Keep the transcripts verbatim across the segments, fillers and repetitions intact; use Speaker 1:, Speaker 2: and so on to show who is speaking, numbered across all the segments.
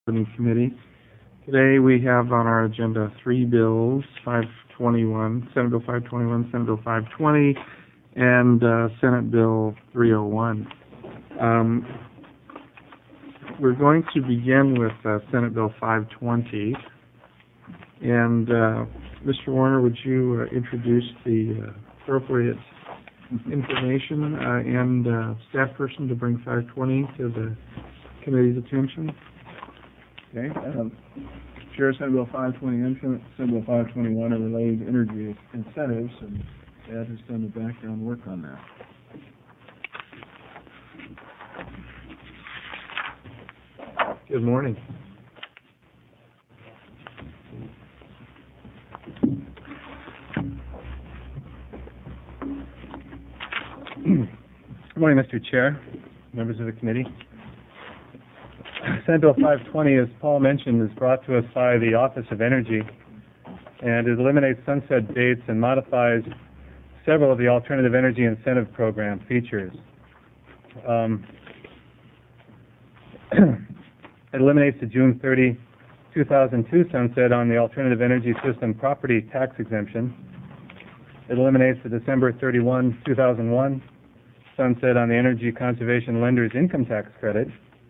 Speaker 1: Revenue Committee. Today we have on our agenda three bills, five twenty-one, Senate Bill five twenty-one, Senate Bill five twenty, and uh, Senate Bill three oh one. Um, we're going to begin with uh, Senate Bill five twenty. And uh, Mister Warner, would you uh, introduce the uh, appropriate information uh, and uh, staff person to bring five twenty to the committee's attention?
Speaker 2: Okay. Um, Chair, Senate Bill five twenty and Senate Bill five twenty-one are related to energy incentives, and Ed has done the background work on that.
Speaker 1: Good morning.
Speaker 3: Good morning, Mister Chair, members of the committee. Senate Bill five twenty, as Paul mentioned, is brought to us by the Office of Energy, and it eliminates sunset dates and modifies several of the Alternative Energy Incentive Program features. Um, it eliminates the June thirtieth, two thousand two sunset on the Alternative Energy System property tax exemption. It eliminates the December thirty-first, two thousand one sunset on the Energy Conservation Lender's Income Tax Credit.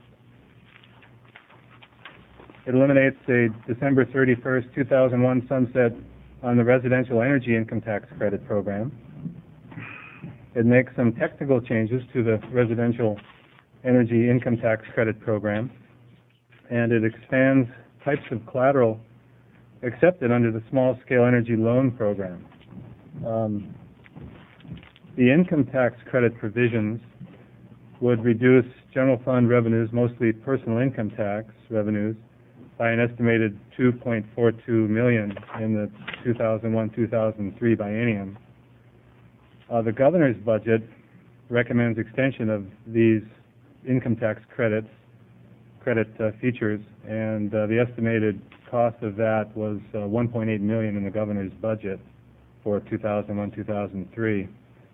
Speaker 3: It eliminates a December thirty-first, two thousand one sunset on the Residential Energy Income Tax Credit Program. It makes some technical changes to the Residential Energy Income Tax Credit Program. And it expands types of collateral accepted under the Small Scale Energy Loan Program. Um, the income tax credit provisions would reduce general fund revenues, mostly personal income tax revenues, by an estimated two point four two million dollars in the two thousand one two thousand three biennium. Uh, the governor's budget recommends extension of these income tax credits, credit uh, features, and uh, the estimated cost of that was uh, one point eight million dollars in the governor's budget for two thousand one two thousand three.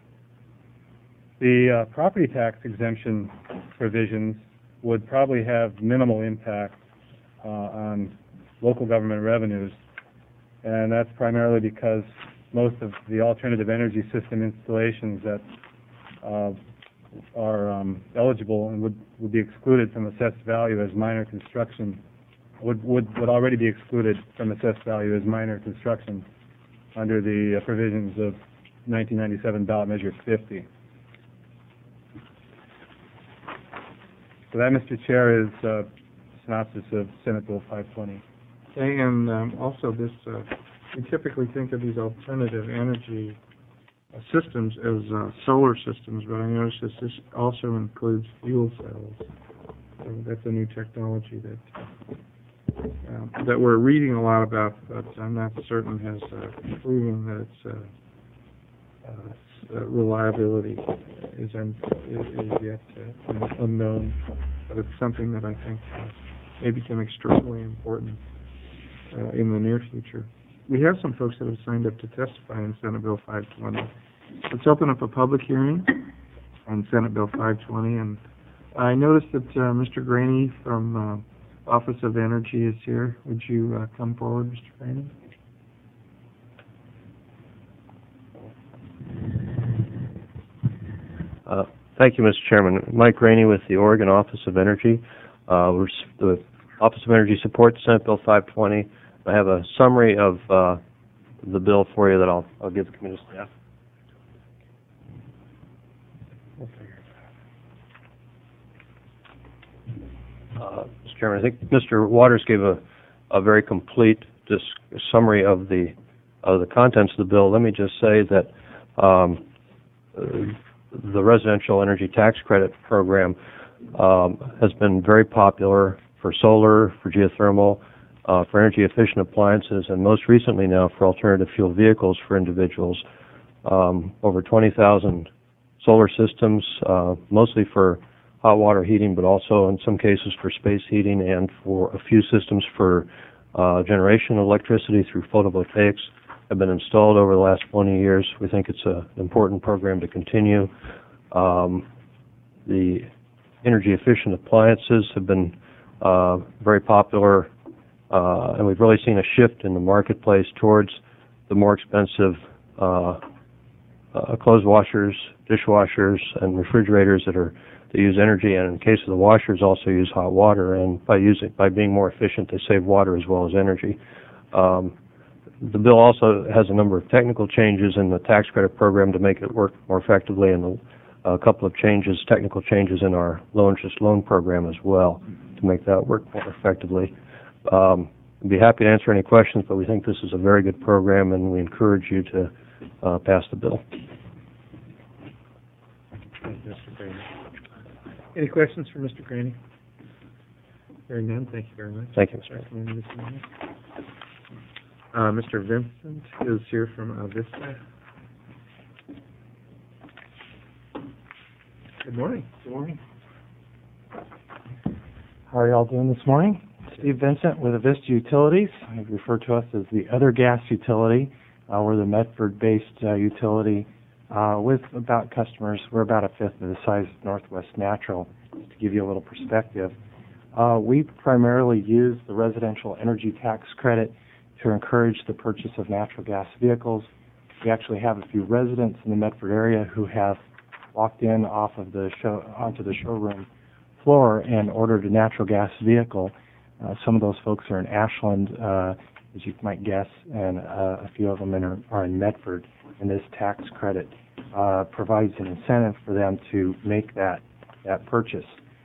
Speaker 3: The uh, property tax exemption provisions would probably have minimal impact uh, on local government revenues, and that's primarily because most of the alternative energy system installations that uh, are um, eligible and would, would be excluded from assessed value as minor construction, would, would, would already be excluded from assessed value as minor construction under the uh, provisions of nineteen ninety-seven ballot measure fifty. So that, Mister Chair, is a synopsis of Senate Bill five twenty.
Speaker 1: Okay, and um, also this, uh, we typically think of these alternative energy uh, systems as uh, solar systems, but I noticed this, this also includes fuel cells. So that's a new technology that uh, that we're reading a lot about, but I'm not certain has uh, proven that its uh, uh, reliability is, un is, is yet uh, unknown. But it's something that I think uh, may become extremely important uh, in the near future. We have some folks that have signed up to testify in Senate Bill five twenty. Let's open up a public hearing on Senate Bill five twenty, and I noticed that uh, Mister Graney from uh, Office of Energy is here. Would you uh, come forward, Mister Graney?
Speaker 4: Uh, thank you, Mister Chairman. Mike Rainey with the Oregon Office of Energy. Uh, we're, the Office of Energy supports Senate Bill five twenty. I have a summary of uh, the bill for you that I'll, I'll give the committee staff. Uh, Mister Chairman, I think Mister Waters gave a, a very complete dis summary of the of the contents of the bill. Let me just say that um, uh, the Residential Energy Tax Credit Program um, has been very popular for solar, for geothermal, uh, for energy-efficient appliances, and most recently now for alternative fuel vehicles for individuals. Um, over twenty thousand solar systems, uh, mostly for hot water heating, but also in some cases for space heating and for a few systems for uh, generation of electricity through photovoltaics have been installed over the last twenty years. We think it's a, an important program to continue. Um, the energy efficient appliances have been uh, very popular, uh, and we've really seen a shift in the marketplace towards the more expensive uh, uh, clothes washers, dishwashers, and refrigerators that are that use energy, and in the case of the washers, also use hot water. And by using by being more efficient, they save water as well as energy. Um, the bill also has a number of technical changes in the tax credit program to make it work more effectively, and the a couple of changes, technical changes in our low interest loan program as well to make that work more effectively. Um, I'd be happy to answer any questions, but we think this is a very good program, and we encourage you to uh, pass the bill.
Speaker 1: Thank you, Mister Graney. Any questions for Mister Graney? Hearing none, thank you very much.
Speaker 4: Thank you, Mister
Speaker 1: Recommend this amendment. Uh, Mister Vincent is here from Avista. Good morning. Good morning.
Speaker 5: How are y'all doing this morning? Steve Vincent with Avista Utilities. I refer to us as the other gas utility. Uh, we're the Medford-based uh, utility uh, with about customers. We're about a fifth of the size of Northwest Natural, just to give you a little perspective. Uh, we primarily use the residential energy tax credit to encourage the purchase of natural gas vehicles. We actually have a few residents in the Medford area who have walked in off of the show onto the showroom floor and ordered a natural gas vehicle. Uh, some of those folks are in Ashland, uh, as you might guess, and uh, a few of them in are, are in Medford. And this tax credit uh, provides an incentive for them to make that that purchase.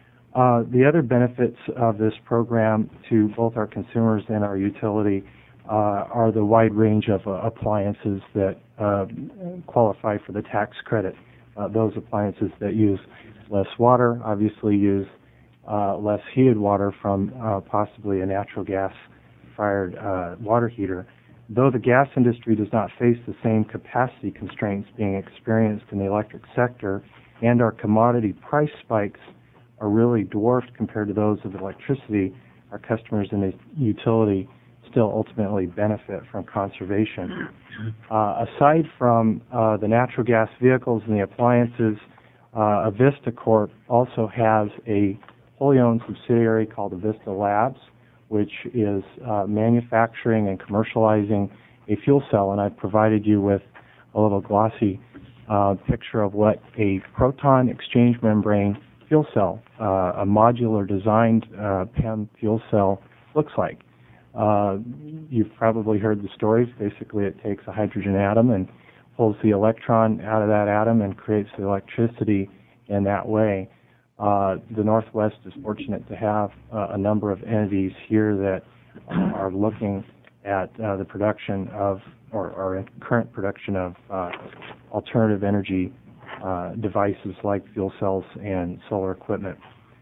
Speaker 5: Uh, the other benefits of this program to both our consumers and our utility uh, are the wide range of uh, appliances that uh, qualify for the tax credit. Uh, those appliances that use less water, obviously use uh, less heated water from uh, possibly a natural gas-fired uh, water heater. Though the gas industry does not face the same capacity constraints being experienced in the electric sector, and our commodity price spikes are really dwarfed compared to those of electricity, our customers in the utility still ultimately benefit from conservation. Uh, aside from uh, the natural gas vehicles and the appliances, uh, Avista Corp also has a wholly owned subsidiary called Avista Labs, which is uh, manufacturing and commercializing a fuel cell, and I've provided you with a little glossy uh, picture of what a proton exchange membrane fuel cell, uh, a modular designed uh, P E M fuel cell, looks like. Uh, you've probably heard the stories. Basically, it takes a hydrogen atom and pulls the electron out of that atom and creates the electricity in that way. Uh, the Northwest is fortunate to have uh, a number of entities here that uh, are looking at uh, the production of, or, or in current production of uh, alternative energy uh, devices like fuel cells and solar equipment.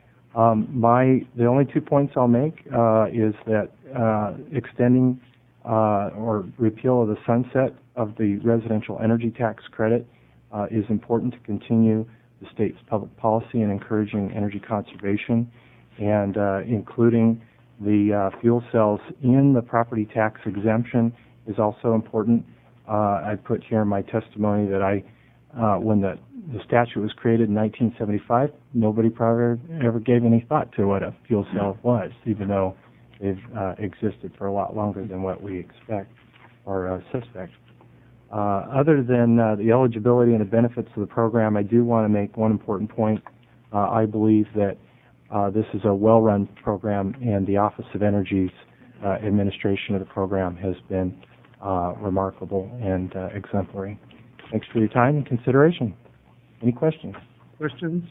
Speaker 5: Um, my the only two points I'll make uh, is that uh, extending uh, or repeal of the sunset of the residential energy tax credit uh, is important to continue the state's public policy in encouraging energy conservation, and uh, including the uh, fuel cells in the property tax exemption is also important. Uh, I put here in my testimony that I, uh, when the the statute was created in nineteen seventy-five, nobody probably ever gave any thought to what a fuel cell was, even though they've uh, existed for a lot longer than what we expect or uh, suspect. Uh, other than uh, the eligibility and the benefits of the program, I do want to make one important point. Uh, I believe that uh, this is a well-run program, and the Office of Energy's uh, administration of the program has been uh, remarkable and uh, exemplary. Thanks for your time and consideration. Any questions?
Speaker 1: Questions?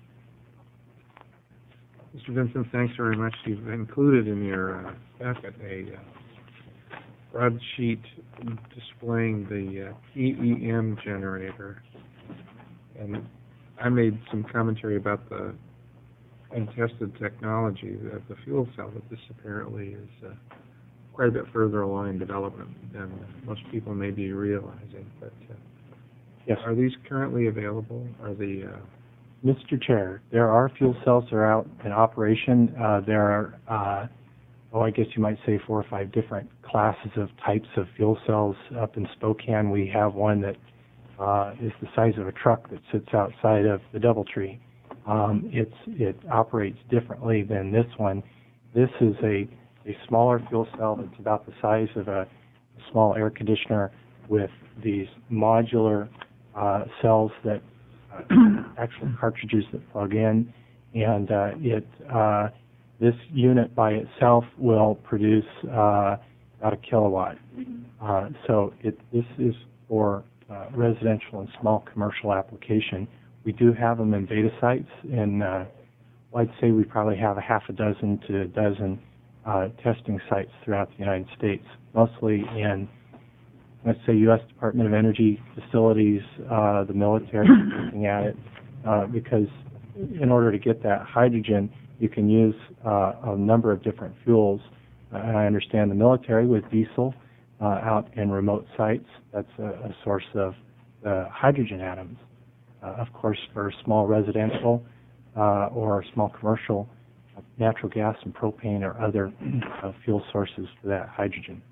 Speaker 1: Mister Vincent, thanks very much. You've included in your uh, packet a uh, broadsheet displaying the uh, P E M generator. And I made some commentary about the untested technology of the fuel cell, but this apparently is uh, quite a bit further along in development than most people may be realizing. But uh,
Speaker 5: Yes.
Speaker 1: are these currently available? Are the uh,
Speaker 5: Mister Chair, there are fuel cells that are out in operation. Uh, there are, uh, oh, I guess you might say four or five different classes of types of fuel cells up in Spokane. We have one that uh, is the size of a truck that sits outside of the DoubleTree. Um, it's, it operates differently than this one. This is a, a smaller fuel cell that's about the size of a small air conditioner with these modular uh, cells that uh, actual cartridges that plug in, and uh, it uh, this unit by itself will produce uh, about a kilowatt. Uh, so it, this is for uh, residential and small commercial application. We do have them in beta sites, and uh, I'd say we probably have a half a dozen to a dozen uh, testing sites throughout the United States, mostly in, let's say, U S Department of Energy facilities, uh, the military looking at it, uh, because in order to get that hydrogen, you can use uh, a number of different fuels. Uh, and I understand the military with diesel uh, out in remote sites. That's a, a source of uh, hydrogen atoms. Uh, of course, for small residential uh, or small commercial, uh, natural gas and propane are other uh, fuel sources for that hydrogen.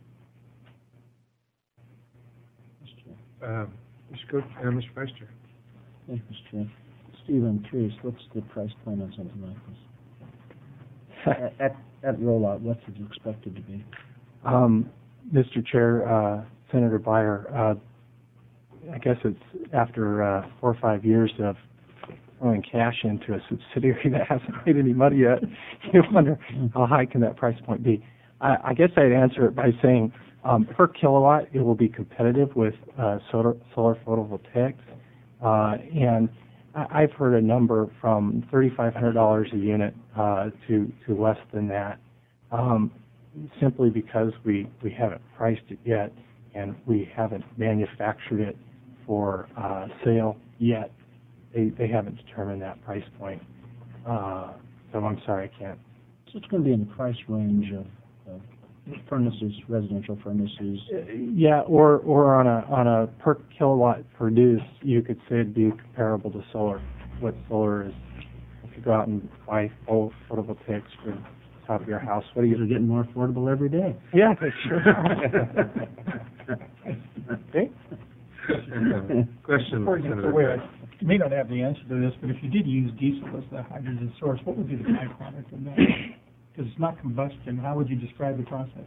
Speaker 1: Uh, Mister Coach, uh, Mister Vice Chair.
Speaker 6: Thank you, Mister Chair. Steve, I'm curious, what's the price point on something like this? at, at, at rollout, what's it expected to be?
Speaker 5: Um, Mister Chair, uh, Senator Beyer, uh, I guess it's after uh, four or five years of throwing cash into a subsidiary that hasn't made any money yet, you wonder how high can that price point be. I, I guess I'd answer it by saying um, per kilowatt it will be competitive with uh, solar, solar photovoltaics, uh, and I, I've heard a number from thirty-five hundred dollars a unit uh, to to less than that, um, simply because we we haven't priced it yet and we haven't manufactured it for uh, sale yet. They they haven't determined that price point. Uh, so I'm sorry, I can't.
Speaker 6: So it's going to be in the price range of, of furnaces, residential furnaces.
Speaker 5: Uh, yeah, or or on a on a per kilowatt produced, you could say it'd be comparable to solar. What solar is, if you go out and buy full photovoltaics for the top of your house, what do you?
Speaker 6: They're getting more affordable every day.
Speaker 5: Yeah, they sure are. Okay.
Speaker 1: Question,
Speaker 7: Before you get
Speaker 1: Senator.
Speaker 7: away, you may not have the answer to this, but if you did use diesel as the hydrogen source, what would be the byproduct of that? Because it's not combustion. How would you describe the process?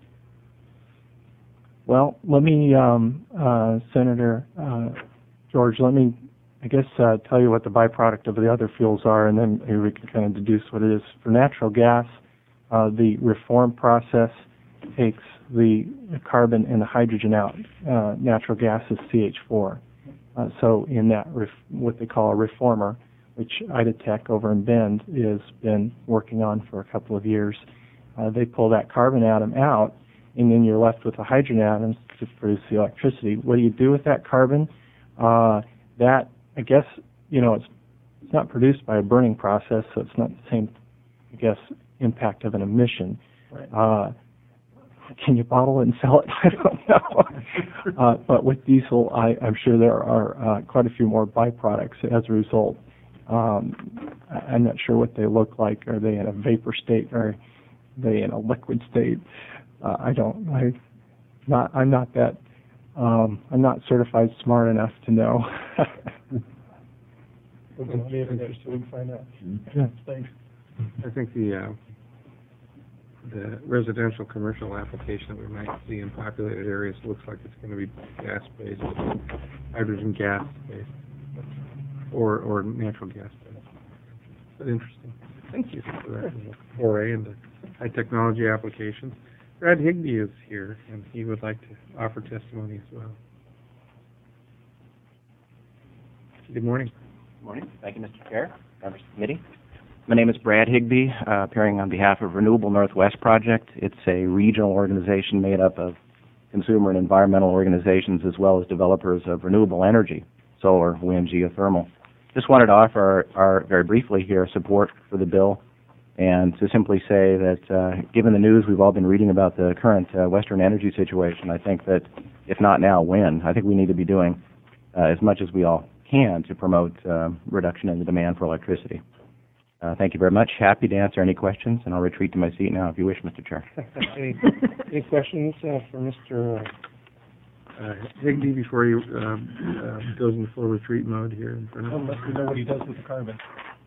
Speaker 5: Well, let me, um, uh, Senator uh, George, let me, I guess, uh, tell you what the byproduct of the other fuels are, and then maybe we can kind of deduce what it is. For natural gas, uh, the reform process takes the carbon and the hydrogen out. Uh, natural gas is C H four. Uh, so in that, ref what they call a reformer, which Idatech over in Bend has been working on for a couple of years, uh, they pull that carbon atom out, and then you're left with the hydrogen atoms to produce the electricity. What do you do with that carbon? Uh, that, I guess, you know, it's, it's not produced by a burning process, so it's not the same, I guess, impact of an emission.
Speaker 7: Right.
Speaker 5: Uh, Can you bottle it and sell it? I don't know. uh, but with diesel, I, I'm sure there are uh, quite a few more byproducts as a result. Um, I'm not sure what they look like. Are they in a vapor state or are they in a liquid state? Uh, I don't. I not. I'm not that. Um, I'm not certified smart enough to know.
Speaker 7: We'll be interested. We can find out.
Speaker 5: Yeah.
Speaker 7: Thanks.
Speaker 1: I think the uh, the residential commercial application that we might see in populated areas looks like it's going to be gas-based, hydrogen gas-based, or or natural gas-based. But interesting. Thank you for that foray into high technology applications. Brad Higbee is here, and he would like to offer testimony as well. Good morning.
Speaker 8: Good morning. Thank you, Mister Chair, members of the committee. My name is Brad Higbee, uh, appearing on behalf of Renewable Northwest Project. It's a regional organization made up of consumer and environmental organizations as well as developers of renewable energy, solar, wind, geothermal. Just wanted to offer our, our very briefly here support for the bill and to simply say that uh, given the news we've all been reading about the current uh, Western energy situation, I think that if not now, when? I think we need to be doing uh, as much as we all can to promote uh, reduction in the demand for electricity. Uh, thank you very much. Happy to answer any questions, and I'll retreat to my seat now if you wish, Mister Chair.
Speaker 1: any, any questions uh, for Mister Uh, Higbee before he um, uh, goes into full retreat mode here in front of us?
Speaker 7: Unless we know what he does with the carbon.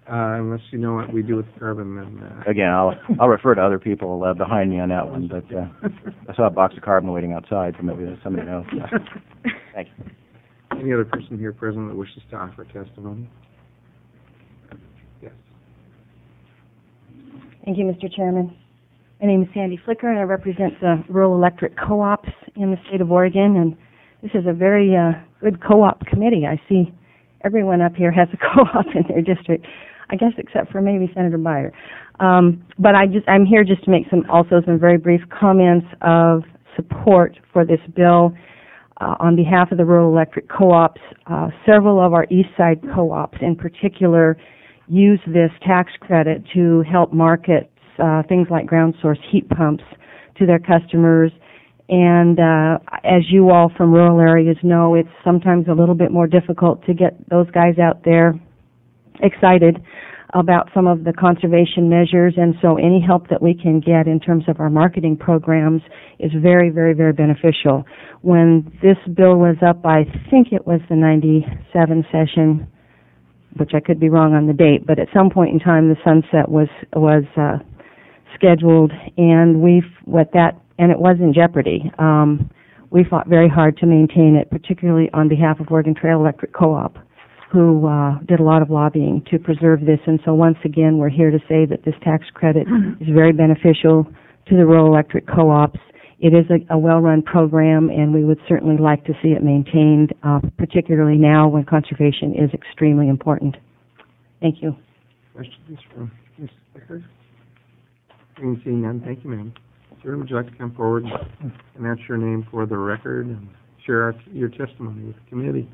Speaker 1: Uh, unless you know what we do with carbon, then, uh.
Speaker 8: Again, I'll I'll refer to other people uh, behind me on that one, but uh, I saw a box of carbon waiting outside, so maybe somebody knows. Thank you.
Speaker 1: Any other person here present that wishes to offer testimony? Yes.
Speaker 9: Thank you, Mister Chairman. My name is Sandy Flicker, and I represent the rural electric co-ops in the state of Oregon, and this is a very uh, good co-op committee. I see everyone up here has a co-op in their district, I guess except for maybe Senator Byer. Um, but I just, I'm here just to make some, also some very brief comments of support for this bill uh, on behalf of the rural electric co-ops. Uh, several of our east side co-ops in particular use this tax credit to help market uh, things like ground source heat pumps to their customers. And uh, as you all from rural areas know, it's sometimes a little bit more difficult to get those guys out there excited about some of the conservation measures, and so any help that we can get in terms of our marketing programs is very, very, very beneficial. When this bill was up, I think it was the ninety-seven session, which I could be wrong on the date, but at some point in time the sunset was was uh, scheduled, and we've what that and it was in jeopardy. Um, we fought very hard to maintain it, particularly on behalf of Oregon Trail Electric Co-op, who uh, did a lot of lobbying to preserve this. And so once again, we're here to say that this tax credit is very beneficial to the rural electric co-ops. It is a, a well-run program, and we would certainly like to see it maintained, uh, particularly now when conservation is extremely important. Thank you.
Speaker 1: Questions from Miz Becker? Seeing none, thank you, ma'am. Sir, would you like to come forward and announce your name for the record and share our, your testimony with the committee?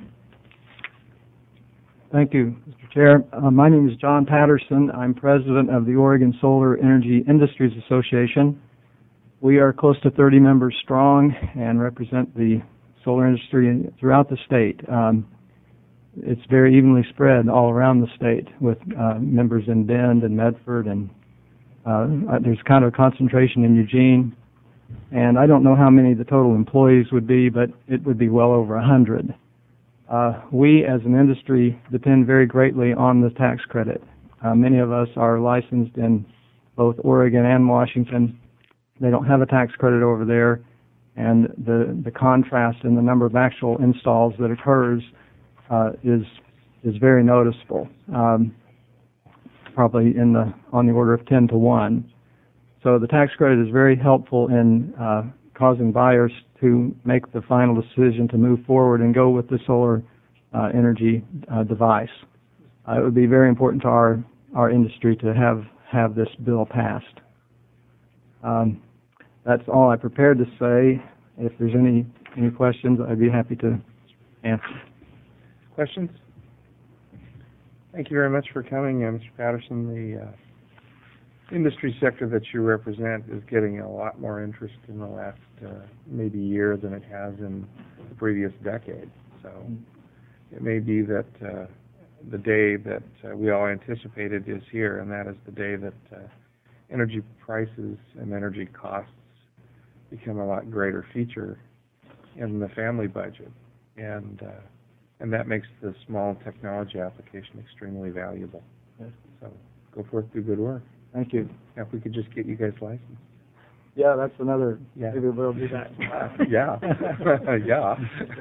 Speaker 10: Thank you, Mister Chair. Uh, my name is John Patterson. I'm president of the Oregon Solar Energy Industries Association. We are close to thirty members strong and represent the solar industry throughout the state. Um, it's very evenly spread all around the state with uh, members in Bend and Medford, and uh, there's kind of a concentration in Eugene. And I don't know how many the total employees would be, but it would be well over a hundred. Uh, we, as an industry, depend very greatly on the tax credit. Uh, many of us are licensed in both Oregon and Washington. They don't have a tax credit over there, and the the contrast in the number of actual installs that occurs uh, is is very noticeable. Um, probably in the on the order of ten to one. So the tax credit is very helpful in uh, causing buyers to make the final decision to move forward and go with the solar uh, energy uh, device. Uh, it would be very important to our, our industry to have, have this bill passed. Um, that's all I prepared to say. If there's any, any questions, I'd be happy to answer.
Speaker 1: Questions? Thank you very much for coming, uh, Mister Patterson. The uh, industry sector that you represent is getting a lot more interest in the last uh, maybe year than it has in the previous decade. So it may be that uh, the day that uh, we all anticipated is here, and that is the day that uh, energy prices and energy costs become a lot greater feature in the family budget. And uh, and that makes the small technology application extremely valuable.
Speaker 10: Yes.
Speaker 1: So go forth, do good work.
Speaker 10: Thank you.
Speaker 1: Now, if we could just get you guys licensed.
Speaker 10: Yeah, that's another.
Speaker 1: Yeah.
Speaker 10: Maybe we'll do that.
Speaker 1: yeah. yeah.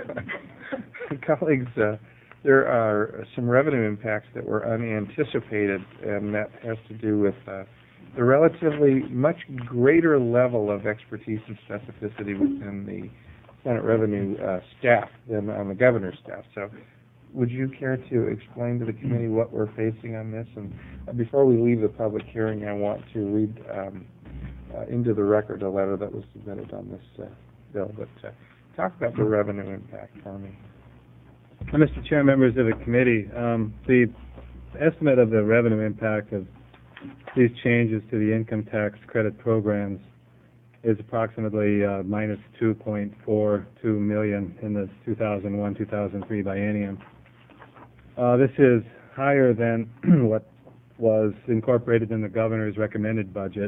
Speaker 1: Colleagues, uh, there are some revenue impacts that were unanticipated, and that has to do with uh, the relatively much greater level of expertise and specificity within the Senate revenue uh, staff than on the governor's staff. So would you care to explain to the committee what we're facing on this? And uh, before we leave the public hearing, I want to read um, uh, into the record a letter that was submitted on this uh, bill. But uh, talk about the revenue impact for me.
Speaker 3: Uh, Mister Chair, members of the committee, um, the estimate of the revenue impact of these changes to the income tax credit programs is approximately uh, minus two point four two million in the two thousand one two thousand three biennium. Uh, this is higher than what was incorporated in the governor's recommended budget.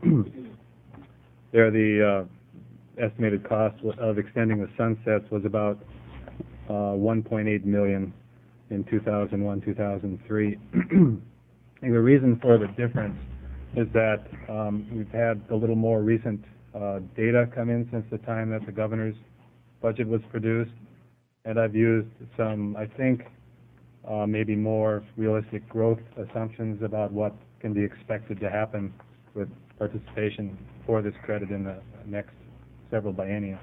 Speaker 3: There, the uh, estimated cost of extending the sunsets was about uh, one point eight million in two thousand one two thousand three. I think the reason for the difference is that um, we've had a little more recent uh, data come in since the time that the governor's budget was produced, and I've used some, I think, uh, maybe more realistic growth assumptions about what can be expected to happen with participation for this credit in the next several biennia.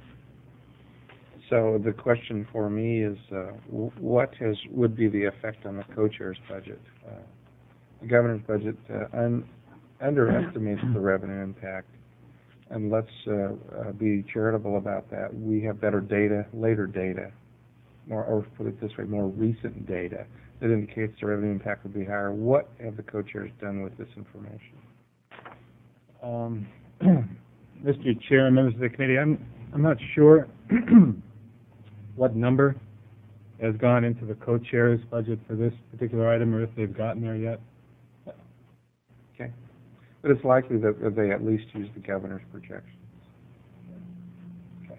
Speaker 1: So the question for me is, uh, w- what has, would be the effect on the co-chair's budget? Uh, the governor's budget uh, un- underestimates the revenue impact, and let's uh, uh, be charitable about that. We have better data, later data, more, or put it this way, more recent data that indicates the revenue impact would be higher. What have the co-chairs done with this information?
Speaker 3: Um, Mister Chair and members of the committee, I'm I'm not sure what number has gone into the co-chair's budget for this particular item, or if they've gotten there yet.
Speaker 1: Okay, but it's likely that that they at least use the governor's projections. Okay.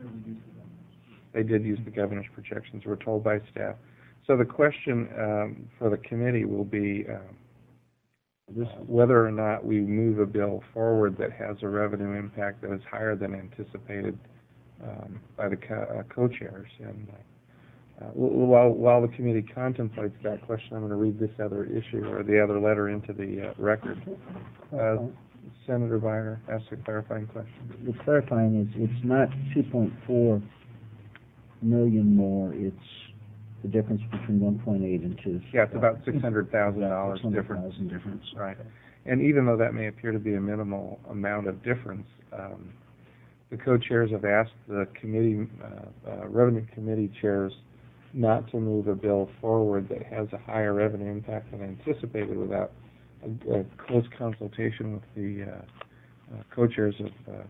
Speaker 1: They did use the governor's projections, we're told by staff. So the question um, for the committee will be um, this, whether or not we move a bill forward that has a revenue impact that is higher than anticipated um, by the co- uh, co-chairs. And uh, while, while the committee contemplates that question, I'm going to read this other issue or the other letter into the uh, record. Uh, Senator Viner asked a clarifying question.
Speaker 6: The clarifying is it's not two point four million more, it's the difference between one point eight and two.
Speaker 1: Yeah, it's about six hundred thousand dollars difference.
Speaker 6: difference.
Speaker 1: Right. And even though that may appear to be a minimal amount of difference, um, the co-chairs have asked the committee, uh, uh, revenue committee chairs not to move a bill forward that has a higher revenue impact than anticipated without a, a close consultation with the uh, uh, co-chairs of uh, uh,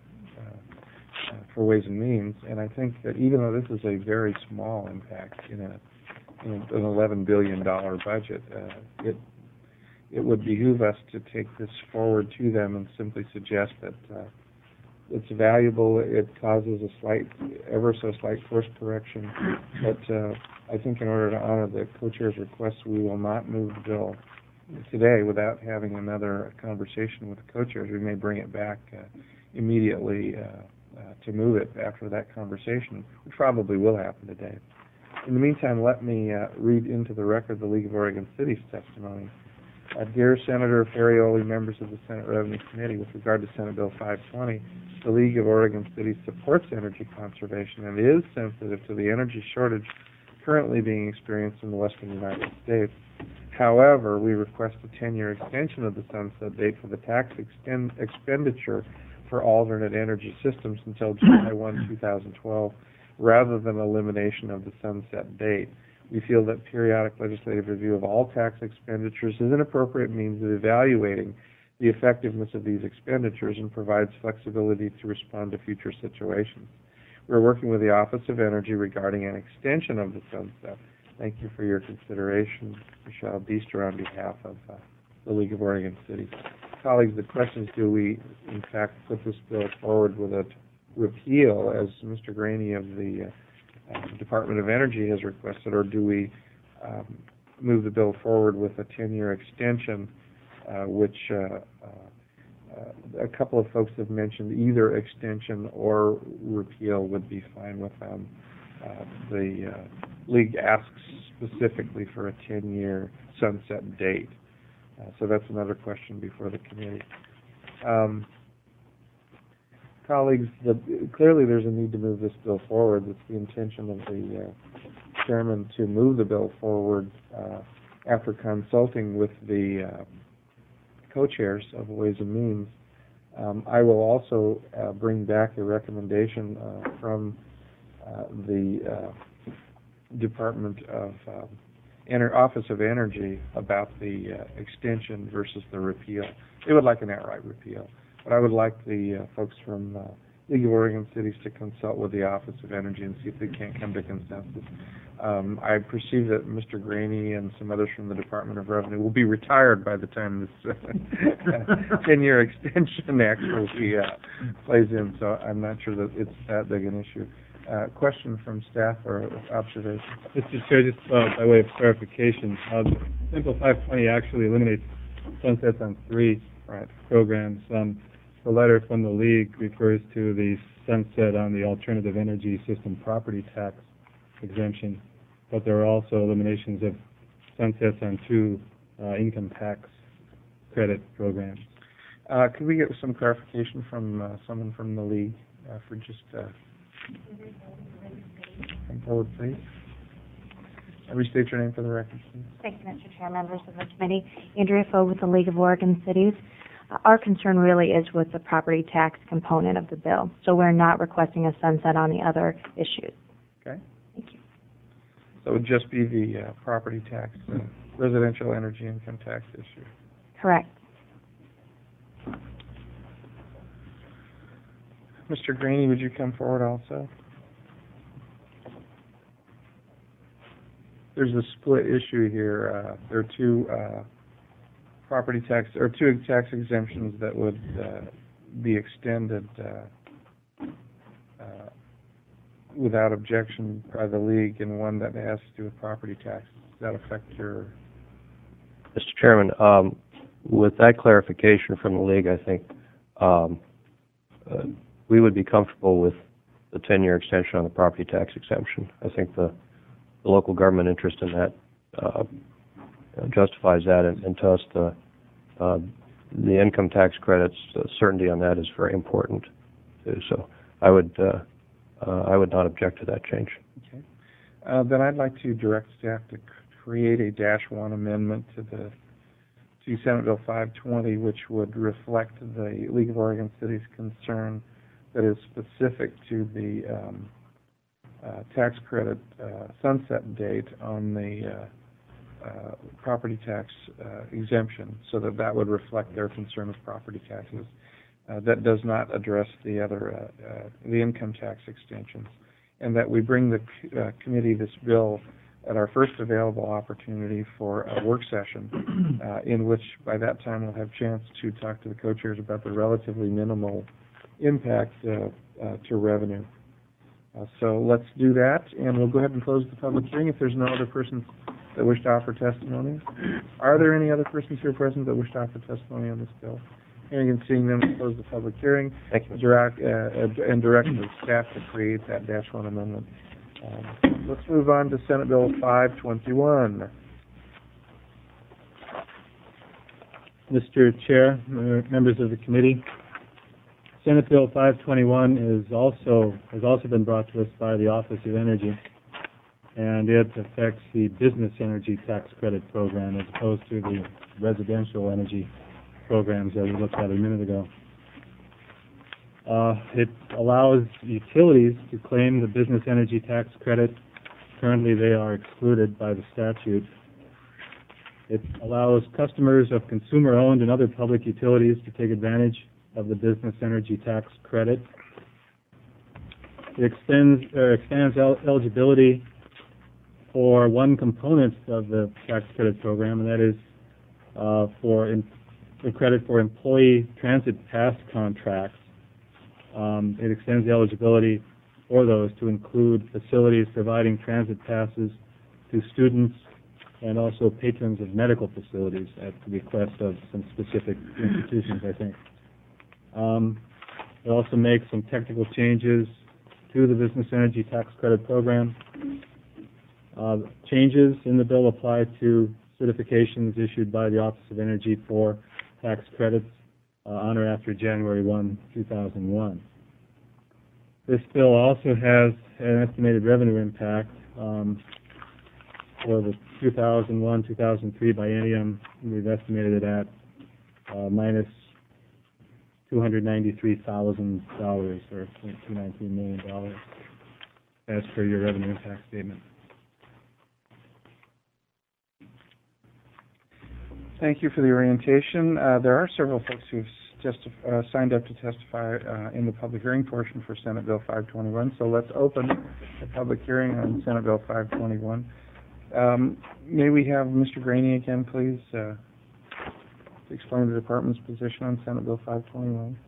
Speaker 1: uh, for Ways and Means. And I think that even though this is a very small impact in a in an eleven billion dollars budget, uh, it it would behoove us to take this forward to them and simply suggest that uh, it's valuable. It causes a slight, ever so slight course correction, but uh, I think in order to honor the co-chair's request, we will not move the bill today without having another conversation with the co-chairs. We may bring it back uh, immediately uh, uh, to move it after that conversation, which probably will happen today. In the meantime, let me uh, read into the record the League of Oregon Cities testimony. Uh, dear Senator Ferrioli, members of the Senate Revenue Committee, with regard to Senate Bill five twenty, the League of Oregon Cities supports energy conservation and is sensitive to the energy shortage currently being experienced in the western United States. However, we request a ten-year extension of the sunset date for the tax extend expenditure for alternate energy systems until July first, two thousand twelve, rather than elimination of the sunset date. We feel that periodic legislative review of all tax expenditures is an appropriate means of evaluating the effectiveness of these expenditures and provides flexibility to respond to future situations. We're working with the Office of Energy regarding an extension of the sunset. Thank you for your consideration. Michelle Deester on behalf of uh, the League of Oregon Cities. Colleagues, the question is, do we in fact put this bill forward with a repeal, as Mister Graney of the uh, uh, Department of Energy has requested, or do we um, move the bill forward with a ten-year extension, uh, which uh, uh, uh, a couple of folks have mentioned either extension or repeal would be fine with them. Uh, the uh, League asks specifically for a ten-year sunset date. Uh, so that's another question before the committee. Um, Colleagues, the, clearly there's a need to move this bill forward. It's the intention of the uh, chairman to move the bill forward uh, after consulting with the uh, co-chairs of Ways and Means. Um, I will also uh, bring back a recommendation uh, from uh, the uh, Department of uh, Ener- Office of Energy about the uh, extension versus the repeal. They would like an outright repeal. But I would like the uh, folks from uh, League of Oregon Cities to consult with the Office of Energy and see if they can't come to consensus. Um, I perceive that Mister Graney and some others from the Department of Revenue will be retired by the time this uh, ten-year extension actually uh, plays in, so I'm not sure that it's that big an issue. Uh, question from staff or observation?
Speaker 3: Mister Chair, just uh, by way of clarification, uh, Senate Bill five twenty actually eliminates sunsets on three
Speaker 1: Right.
Speaker 3: programs. Um, the letter from the league refers to the sunset on the alternative energy system property tax exemption, but there are also eliminations of sunsets on two uh, income tax credit programs.
Speaker 1: Uh, could we get some clarification from uh, someone from the league uh, for just uh, come forward, please? And restate your name for the record, please.
Speaker 11: Thank you, Mister Chair, members of the committee. Andrea Foe with the League of Oregon Cities. Uh, our concern really is with the property tax component of the bill, so we're not requesting a sunset on the other issues.
Speaker 1: Okay.
Speaker 11: Thank you.
Speaker 1: So it would just be the uh, property tax, the residential energy income tax issue.
Speaker 11: Correct.
Speaker 1: Mister Graney, would you come forward also? There's a split issue here. Uh, there are two uh, property tax, or two tax exemptions that would uh, be extended uh, uh, without objection by the league, and one that has to do with property taxes. Does that affect your?
Speaker 4: Mister Chairman, um, with that clarification from the league, I think um, uh, we would be comfortable with the ten-year extension on the property tax exemption. I think the, the local government interest in that uh, justifies that, and, and to us, the uh, the income tax credits, uh, certainty on that is very important too. So I would uh, uh, I would not object to that change.
Speaker 1: Okay. Uh, then I'd like to direct staff to create a dash one amendment to the to Senate Bill five twenty, which would reflect the League of Oregon Cities concern that is specific to the um, uh, tax credit uh, sunset date on the uh, uh, property tax uh, exemption, so that that would reflect their concern with property taxes. Uh, that does not address the other uh, uh, the income tax extensions, and that we bring the uh, committee this bill at our first available opportunity for a work session, uh, in which by that time we'll have a chance to talk to the co-chairs about the relatively minimal impact uh, uh, to revenue. Uh, so let's do that, and we'll go ahead and close the public hearing if there's no other persons that wish to offer testimony. Are there any other persons here present that wish to offer testimony on this bill? Hearing and seeing them, we'll close the public hearing.
Speaker 4: Thank you.
Speaker 1: Direct, uh, and direct the staff to create that dash one amendment. Um, let's move on to Senate Bill five twenty-one.
Speaker 3: Mister Chair, members of the committee, Senate Bill five twenty-one is also has also been brought to us by the Office of Energy, and it affects the business energy tax credit program as opposed to the residential energy programs that we looked at a minute ago. Uh, it allows utilities to claim the business energy tax credit. Currently, they are excluded by the statute. It allows customers of consumer-owned and other public utilities to take advantage of the business energy tax credit. It extends, uh, expands el eligibility for one component of the tax credit program, and that is uh, for in the credit for employee transit pass contracts. Um, it extends the eligibility for those to include facilities providing transit passes to students and also patrons of medical facilities at the request of some specific institutions, I think. Um, it also makes some technical changes to the business energy tax credit program. Uh, changes in the bill apply to certifications issued by the Office of Energy for tax credits uh, on or after January first, two thousand one. This bill also has an estimated revenue impact um, for the two thousand one two thousand three biennium. We've estimated it at uh, minus two hundred ninety-three thousand dollars, or two hundred nineteen million dollars, as per your revenue impact statement.
Speaker 1: Thank you for the orientation. Uh, there are several folks who've justif uh, signed up to testify uh, in the public hearing portion for Senate Bill five twenty-one. So let's open the public hearing on Senate Bill five twenty-one. Um, may we have Mister Graney again, please, uh, to explain the department's position on Senate Bill five twenty-one.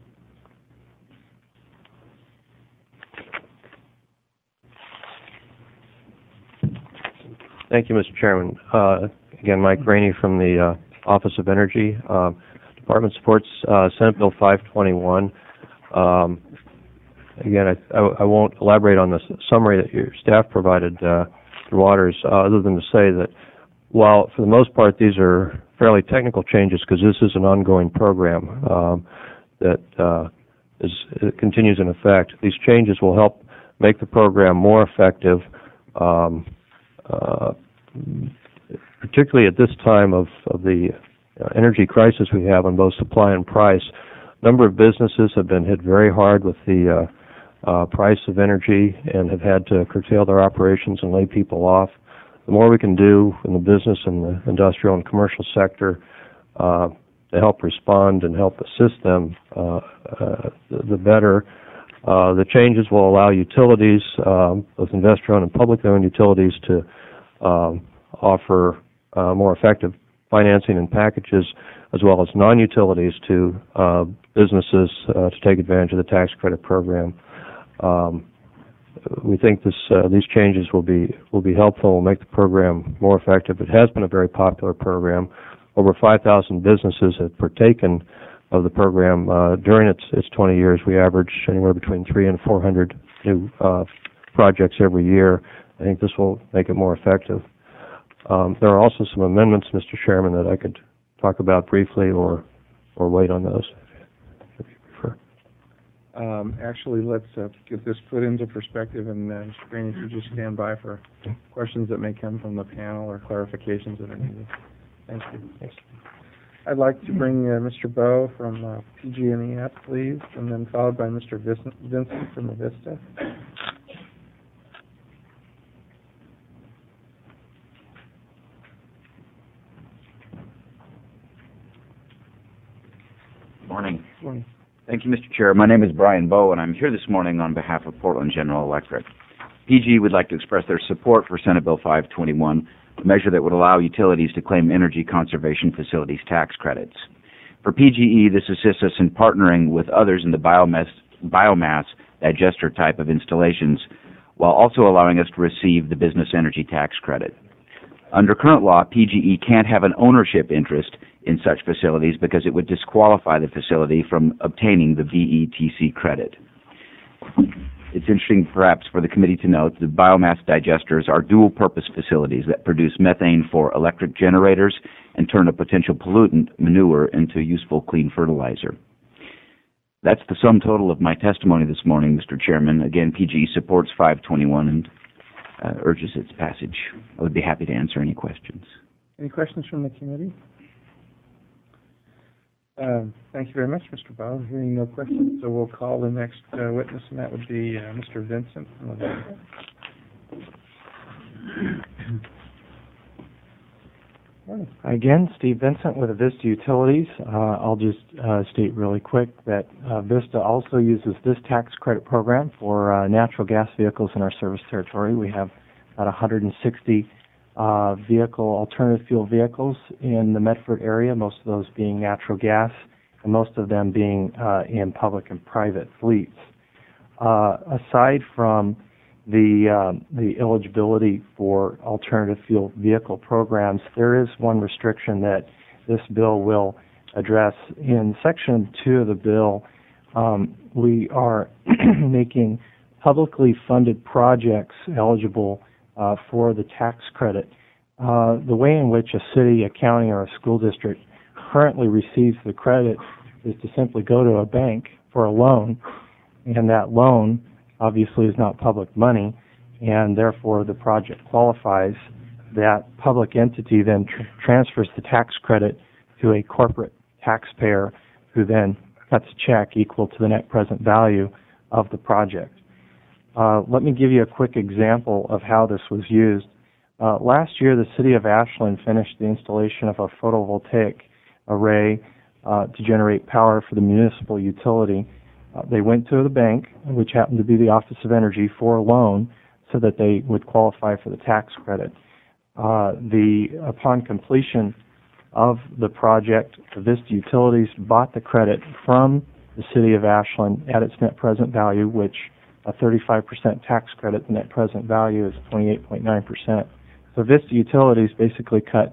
Speaker 4: Thank you, Mister Chairman. Uh, again, Mike Graney from the uh, Office of Energy. Um, Department supports uh, Senate Bill five twenty-one. Um, again, I, I, I won't elaborate on the summary that your staff provided, uh, Mister Waters, uh, other than to say that while for the most part these are fairly technical changes, because this is an ongoing program um, that uh, is it continues in effect, these changes will help make the program more effective, um, uh, particularly at this time of, of the uh, energy crisis we have on both supply and price. A number of businesses have been hit very hard with the uh, uh, price of energy and have had to curtail their operations and lay people off. The more we can do in the business and the industrial and commercial sector uh, to help respond and help assist them, uh, uh, the, the better. Uh, the changes will allow utilities, um, both investor-owned and public-owned utilities, to um, offer uh, more effective financing and packages, as well as non-utilities to uh, businesses uh, to take advantage of the tax credit program. Um, we think this, uh, these changes will be will be helpful, will make the program more effective. It has been a very popular program. Over five thousand businesses have partaken of the program. Uh, during its, its twenty years, we average anywhere between three and four hundred new uh, projects every year. I think this will make it more effective. Um, there are also some amendments, Mister Chairman, that I could talk about briefly, or or wait on those, if you prefer.
Speaker 1: Um, actually, let's uh, get this put into perspective, and uh, Mister Green, if you just stand by for questions that may come from the panel or clarifications that are needed. Thank you. Thanks. I'd like to bring uh, Mister Bowe from uh, P G and E up, please, and then followed by Mister Vincent, Vincent from Avista.
Speaker 12: Morning.
Speaker 1: Morning.
Speaker 12: Thank you, Mister Chair. My name is Brian Bowe, and I'm here this morning on behalf of Portland General Electric. P G would like to express their support for Senate Bill five twenty-one, a measure that would allow utilities to claim energy conservation facilities tax credits. For P G E, this assists us in partnering with others in the biomass, biomass digester type of installations, while also allowing us to receive the business energy tax credit. Under current law, P G E can't have an ownership interest in such facilities because it would disqualify the facility from obtaining the V E T C credit. It's interesting, perhaps, for the committee to note that biomass digesters are dual-purpose facilities that produce methane for electric generators and turn a potential pollutant, manure, into useful clean fertilizer. That's the sum total of my testimony this morning, Mister Chairman. Again, P G E supports five twenty-one and uh, urges its passage. I would be happy to answer any questions.
Speaker 1: Any questions from the committee? Um, thank you very much, Mister Bowe. Hearing no questions, so we'll call the next uh, witness, and that would be uh, Mister Vincent from Avista.
Speaker 5: Again, Steve Vincent with Avista Utilities. Uh, I'll just uh, state really quick that uh, Avista also uses this tax credit program for uh, natural gas vehicles in our service territory. We have about one hundred sixty Uh, vehicle, alternative fuel vehicles in the Medford area, most of those being natural gas, and most of them being uh, in public and private fleets. Uh, aside from the uh, the eligibility for alternative fuel vehicle programs, there is one restriction that this bill will address. In Section two of the bill, um, we are making publicly funded projects eligible Uh, for the tax credit. Uh, the way in which a city, a county, or a school district currently receives the credit is to simply go to a bank for a loan, and that loan obviously is not public money, and therefore the project qualifies. That public entity then tr transfers the tax credit to a corporate taxpayer who then cuts a check equal to the net present value of the project. Uh, let me give you a quick example of how this was used. Uh, last year, the city of Ashland finished the installation of a photovoltaic array uh, to generate power for the municipal utility. Uh, they went to the bank, which happened to be the Office of Energy, for a loan so that they would qualify for the tax credit. Uh, the upon completion of the project, Avista Utilities bought the credit from the city of Ashland at its net present value, which a thirty-five percent tax credit, the net present value is twenty-eight point nine percent. So Avista Utilities basically cut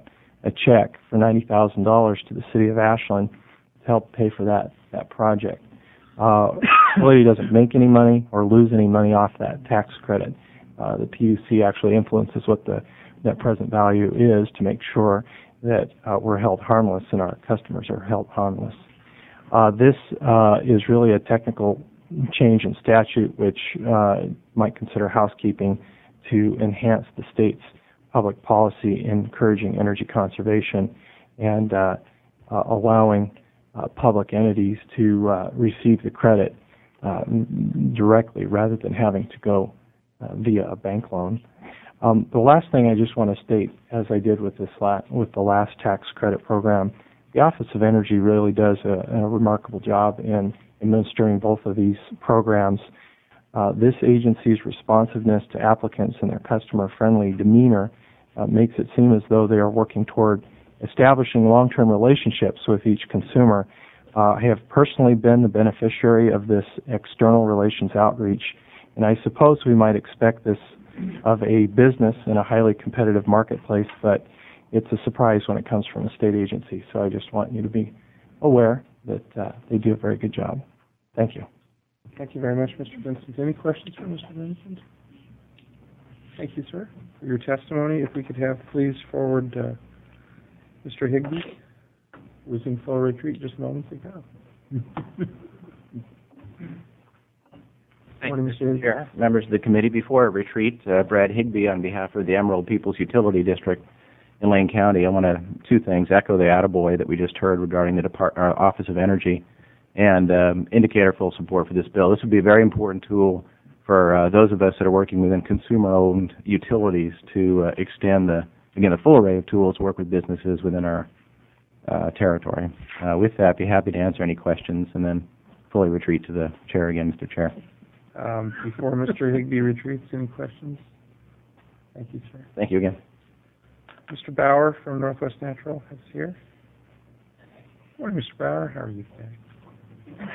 Speaker 5: a check for ninety thousand dollars to the city of Ashland to help pay for that, that project. Uh, the utility doesn't make any money or lose any money off that tax credit. Uh, the P U C actually influences what the net present value is to make sure that uh, we're held harmless and our customers are held harmless. Uh, this uh, is really a technical change in statute which uh, might consider housekeeping to enhance the state's public policy in encouraging energy conservation and uh, uh, allowing uh, public entities to uh, receive the credit uh, directly rather than having to go uh, via a bank loan. Um, the last thing I just want to state, as I did with this la with the last tax credit program, the Office of Energy really does a, a remarkable job in administering both of these programs. Uh, this agency's responsiveness to applicants and their customer-friendly demeanor uh, makes it seem as though they are working toward establishing long-term relationships with each consumer. Uh, I have personally been the beneficiary of this external relations outreach, and I suppose we might expect this of a business in a highly competitive marketplace, but it's a surprise when it comes from a state agency. So I just want you to be aware that uh, they do a very good job. Thank you.
Speaker 1: Thank you very much, Mister Vincent. Any questions for Mister Vincent? Thank you, sir, for your testimony. If we could have, please, forward uh, Mister Higbee, who was in full retreat just moments ago.
Speaker 8: Thank you, Mister Chair, members of the committee. Before a retreat, uh, Brad Higbee on behalf of the Emerald Peoples Utility District in Lane County. I want to, two things, echo the attaboy that we just heard regarding the Depart uh, Office of Energy and um, indicate our full support for this bill. This would be a very important tool for uh, those of us that are working within consumer-owned utilities to uh, extend the, again, the full array of tools to work with businesses within our uh, territory. Uh, with that, I'd be happy to answer any questions and then fully retreat to the chair again, Mister Chair.
Speaker 1: Um, before Mister Higbee retreats, any questions? Thank you, sir.
Speaker 8: Thank you again.
Speaker 1: Mister Bauer from Northwest Natural is here. Morning, Mister Bauer. How are you today?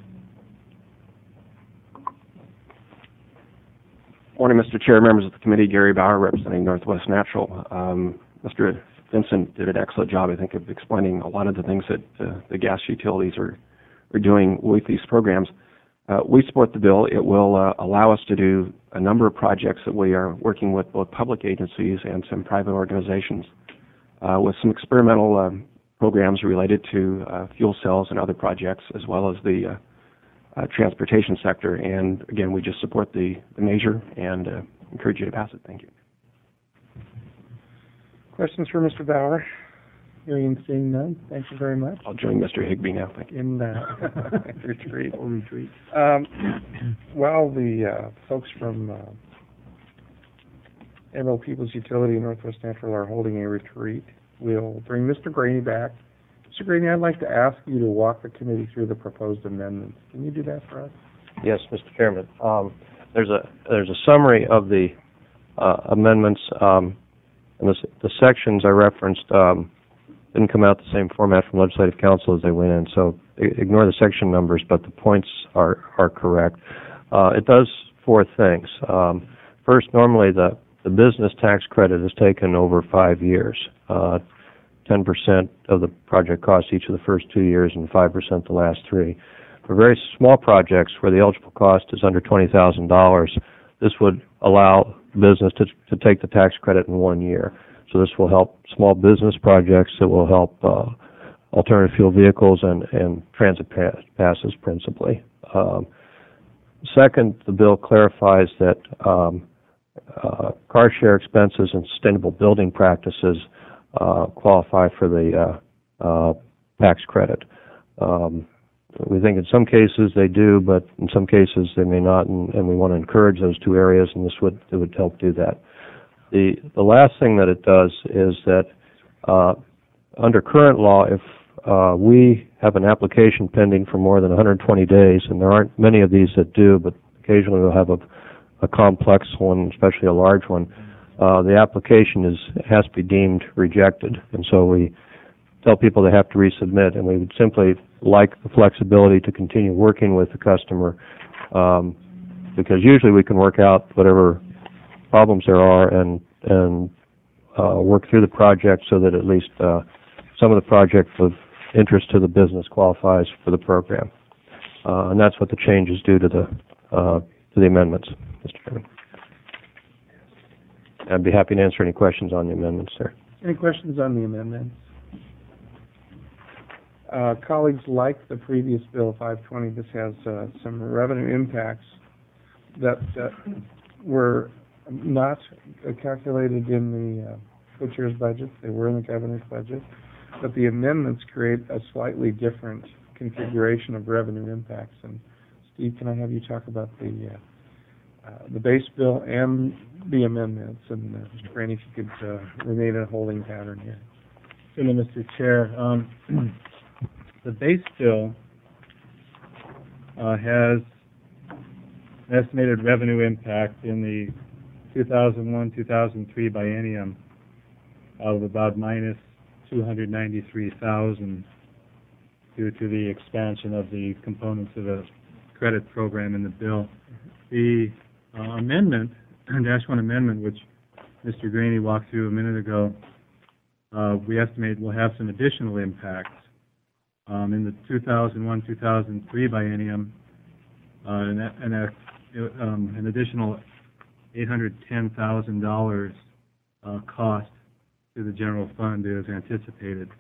Speaker 13: Morning, Mister Chair, members of the committee. Gary Bauer, representing Northwest Natural. Um, Mister Vincent did an excellent job, I think, of explaining a lot of the things that uh, the gas utilities are, are doing with these programs. Uh, we support the bill. It will uh, allow us to do a number of projects that we are working with both public agencies and some private organizations uh, with some experimental um, programs related to uh, fuel cells and other projects, as well as the uh, uh, transportation sector. And again, we just support the, the measure and uh, encourage you to pass it. Thank you.
Speaker 1: Questions for Mister Bauer? Hearing and seeing none, thank you very much.
Speaker 13: I'll join Mister Higbee now. Thank you.
Speaker 1: In uh, retreat. Or retreat. Um, while the uh, folks from uh, Emerald Peoples Utility and Northwest Natural are holding a retreat, we'll bring Mister Graney back. Mister Graney, I'd like to ask you to walk the committee through the proposed amendments. Can you do that for us?
Speaker 4: Yes, Mister Chairman. Um, there's a there's a summary of the uh, amendments, um, and the, the sections I referenced um, didn't come out the same format from Legislative Council as they went in, so ignore the section numbers, but the points are, are correct. Uh, it does four things. Um, first, normally the, the business tax credit is taken over five years. Uh, ten percent of the project cost each of the first two years and five percent the last three. For very small projects where the eligible cost is under twenty thousand dollars, this would allow business to, to take the tax credit in one year. So this will help small business projects. It will help uh, alternative fuel vehicles and, and transit pass passes principally. Um, second, the bill clarifies that um, uh, car share expenses and sustainable building practices uh, qualify for the uh, uh, tax credit. Um, we think in some cases they do, but in some cases they may not, and, and we want to encourage those two areas, and this would, it would help do that. The, the last thing that it does is that uh, under current law, if uh, we have an application pending for more than one hundred twenty days, and there aren't many of these that do, but occasionally we'll have a, a complex one, especially a large one, uh, the application is has to be deemed rejected. And so we tell people they have to resubmit, and we would simply like the flexibility to continue working with the customer um, because usually we can work out whatever problems there are and and uh, work through the project so that at least uh, some of the project of interest to the business qualifies for the program. Uh, and that's what the changes do to the uh, to the amendments, Mister Chairman. I'd be happy to answer any questions on the amendments, sir.
Speaker 1: Any questions on the amendments? Uh, colleagues, like the previous bill, five twenty, this has uh, some revenue impacts that uh, were not uh, calculated in the uh, co-chair's budget. They were in the governor's budget. But the amendments create a slightly different configuration of revenue impacts. And Steve, can I have you talk about the uh, uh, the base bill and the amendments? And uh, Mister Graney, if you could uh, remain in a holding pattern here.
Speaker 3: Certainly, Mister Chair. Um, the base bill uh, has an estimated revenue impact in the two thousand one two thousand three biennium of about minus two hundred ninety-three thousand due to the expansion of the components of the credit program in the bill. The uh, amendment, Dash one amendment, which Mister Graney walked through a minute ago, uh, we estimate will have some additional impacts. Um, in the two thousand one two thousand three biennium, uh, an, an, um, an additional eight hundred ten thousand dollars uh, cost to the general fund is anticipated.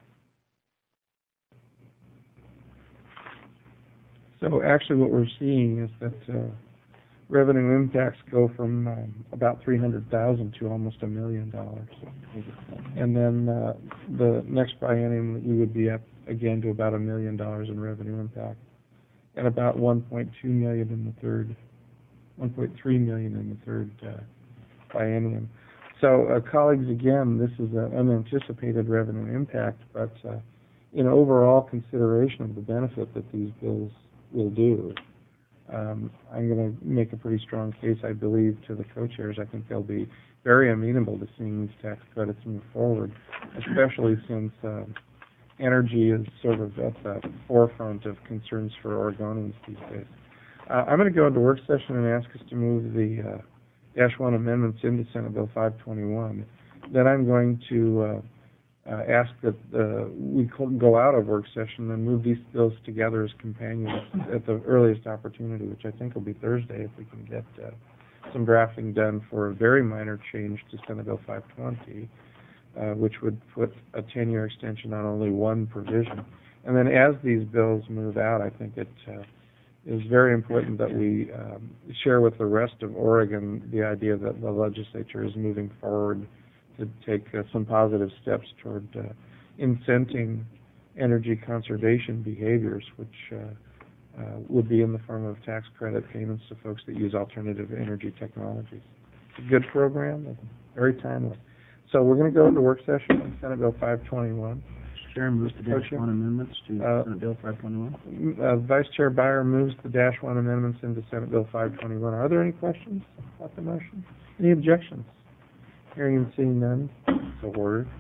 Speaker 1: So actually what we're seeing is that uh, revenue impacts go from um, about three hundred thousand dollars to almost a million dollars. And then uh, the next biennium we would be up again to about a million dollars in revenue impact, and about one point two million dollars in the third, one point three million dollars in the third uh, biennium. So, uh, colleagues, again, this is an unanticipated revenue impact, but uh, in overall consideration of the benefit that these bills will do, um, I'm going to make a pretty strong case, I believe, to the co-chairs. I think they'll be very amenable to seeing these tax credits move forward, especially since uh, energy is sort of at the forefront of concerns for Oregonians these days. Uh, I'm going to go into work session and ask us to move the uh, Dash one amendments into Senate Bill five twenty-one. Then I'm going to uh, uh, ask that uh, we go out of work session and move these bills together as companions at the earliest opportunity, which I think will be Thursday if we can get uh, some drafting done for a very minor change to Senate Bill five twenty, uh, which would put a ten-year extension on only one provision. And then as these bills move out, I think it uh, is very important that we um, share with the rest of Oregon the idea that the legislature is moving forward to take uh, some positive steps toward uh, incenting energy conservation behaviors, which uh, uh, would be in the form of tax credit payments to folks that use alternative energy technologies. It's a good program, and very timely. So we're going to go into work session on Senate Bill five twenty-one.
Speaker 6: Chair moves the Dash one amendments to
Speaker 1: Uh,
Speaker 6: Senate Bill five twenty-one.
Speaker 1: Uh, Vice Chair Byer moves the Dash one amendments into Senate Bill five twenty-one. Are there any questions about the motion? Any objections? Hearing and seeing none, so ordered.